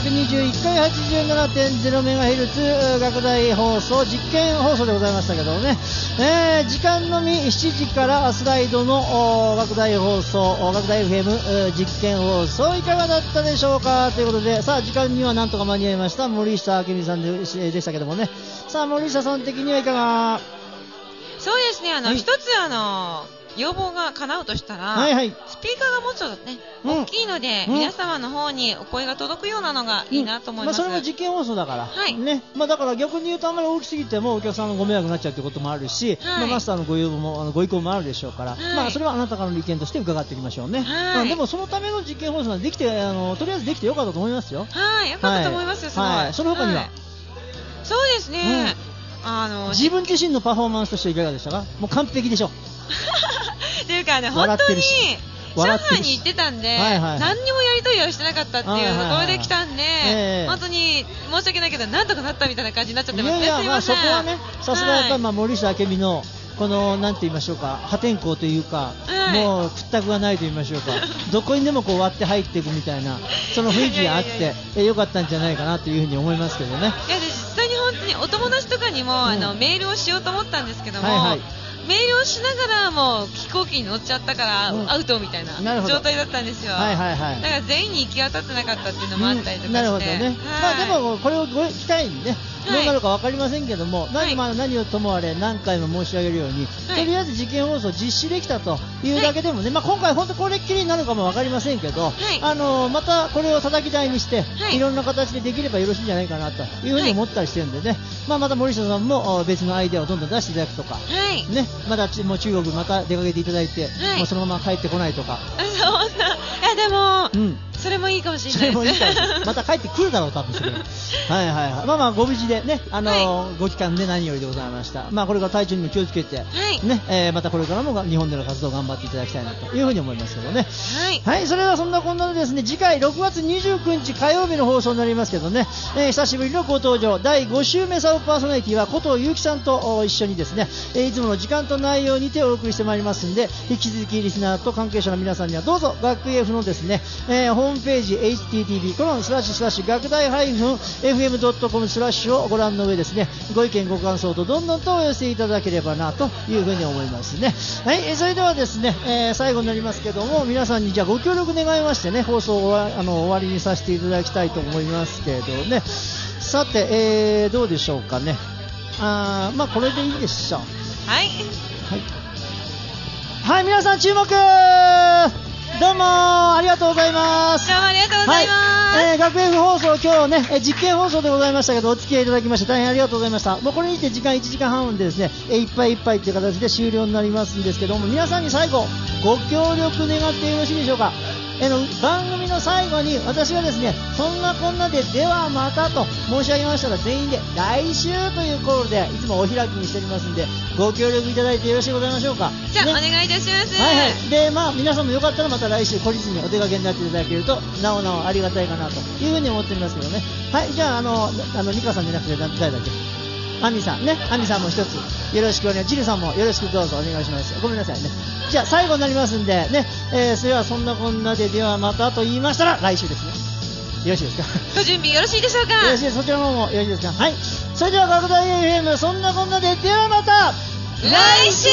B: くにじゅういっかい はちじゅうななてんゼロメガヘルツ 学大放送実験放送でございましたけどもね、えー、時間のみしちじからスライドの学大放送学大 エフエム 実験放送いかがだったでしょうかということで、さあ時間にはなんとか間に合いました森下明美さん で, でしたけどもね、さあ森下さん的にはいかが。
C: そうですね、あの、はい、一つあの要望が叶うとしたら、はいはい、スピーカーがもうちょっとね、うん、大きいので、うん、皆様の方にお声が届くようなのがいいなと思います。
B: うんまあ、それも実験放送だから、はいねまあ、だから逆に言うとあんまり大きすぎてもお客さんのご迷惑になっちゃうということもあるし、はいまあ、マスターのご要望もあのご意向もあるでしょうから、はいまあ、それはあなたからの意見として伺っていきましょうね、はいまあ、でもそのための実験放送ができてあのとりあえずできてよかったと思いますよ。
C: はいよかったと思いますよ、すごい、はい、
B: その他には、はい、
C: そうですね、うん、あの
B: 自分自身のパフォーマンスとしていかがでしたか。もう完璧でしょ
C: というかね、本当に上海に行ってたんで、はいはい、何にもやり取りをしてなかったっていうところで来たんで、えー、本当に申し訳ないけどなんとかなったみたいな感じになっちゃってますね。いやいや、まあ、
B: そこはねさすがやっぱり、まあ、森下明美のこのなんて言いましょうか破天荒というか、はい、もう屈託がないと言いましょうかどこにでもこう割って入っていくみたいなその雰囲気があってえよかったんじゃないかなというふうに思いますけどね。
C: いや実際に本当にお友達とかにも、うん、あのメールをしようと思ったんですけども、はいはいメールをしながらもう飛行機に乗っちゃったから、うん、アウトみたいな状態だったんですよ、はいはいはい、だから全員に行き渡ってなかったっていうのもあったりとかして、うん、なるほどね、はいまあ、でもこれをご機会にねどうなるか分かりませんけども、はい、何, 何をともあれ何回も申し上げるように、はい、とりあえず実験放送実施できたというだけでもね、はいまあ、今回本当これっきりになるかも分かりませんけど、はい、あのまたこれを叩き台にして、はい、いろんな形でできればよろしいんじゃないかなというふうに思ったりしてるんでね、はいまあ、また森下さんも別のアイデアをどんどん出していただくとか、はいね、まだもう中国また出かけていただいて、はい、もうそのまま帰ってこないとか。 そんないやでも、うん、それもいいかもしれないです。それもいいかもしれないま
B: た帰ってくるだろう多分それはいはいはいまあまあご無事でねあのーはい、ご期間で何よりでございました。まあこれから体調にも気をつけて、はいねえー、またこれからも日本での活動を頑張っていただきたいなというふうに思いますけどね。はい、はい、それではそんなこんなでですね次回ろくがつにじゅうくにち火曜日の放送になりますけどね、えー、久しぶりのご登場だいご週目サブパーソナリティは古藤祐樹さんと一緒にですね、えー、いつもの時間と内容にてお送りしてまいりますんで引き続きリスナーと関係者の皆さんにはどうぞ学 F のですね、えー、ホームページ エイチティーティービー コロンスラッシュスラッシュ学大 エフエムドットコム スラッシュをご覧の上ですねご意見ご感想とどんどんとお寄せいただければなというふうに思いますね。はい、それではですね、えー、最後になりますけども皆さんにじゃあご協力願いましてね放送を終 わ, あの終わりにさせていただきたいと思いますけどね。さて、えー、どうでしょうかね。あまあこれでいいでしょう。
C: はい
B: はい、はい、皆さん注目どうもありがとうございます。
C: どうもありがとうございます、
B: はいえー、学 F 放送今日ね、えー、実験放送でございましたけどお付き合いいただきまして大変ありがとうございました。もうこれにて時間いちじかんはんでですね、えー、いっぱいいっぱいという形で終了になりますんですけども皆さんに最後ご協力願ってよろしいでしょうか。えー、の番組の最後に私がですねそんなこんなでではまたと申し上げましたら全員で来週というコールでいつもお開きにしておりますんでご協力いただいてよろしいございましょうか。
C: じゃあ、ね、お願いいたします。
B: はいはいでまあ皆さんもよかったらまた来週懲りずにお出かけになっていただけるとなおなおありがたいかなというふうに思っておりますけどね。はいじゃああのあのニカさんじゃなくて誰だっけアミさんねアミさんも一つよろしくお願いジルさんもよろしくどうぞお願いします。ごめんなさいね。じゃあ最後になりますんでね、えー、それはそんなこんなでではまたと言いましたら来週ですね。よろしいですか。
C: ご準備よろしいでしょうか。
B: よろしいです。そちらの方もよろしいですか。はいそれでは学大 エフエム そんなこんなでではまた
C: 来週。はい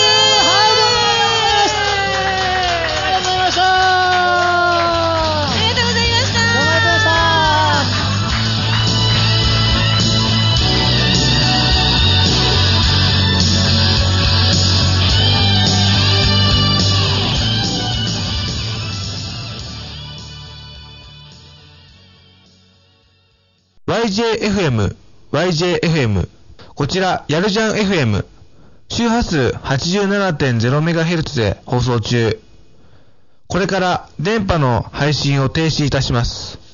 B: ありがとうございました。
C: ありがとうございました。
B: どうもありがとうございました。
A: ワイジェーエフエム、ワイジェーエフエム。こちら、やるじゃん エフエム。周波数 はちじゅうななてんゼロメガヘルツ で放送中。これから電波の配信を停止いたします。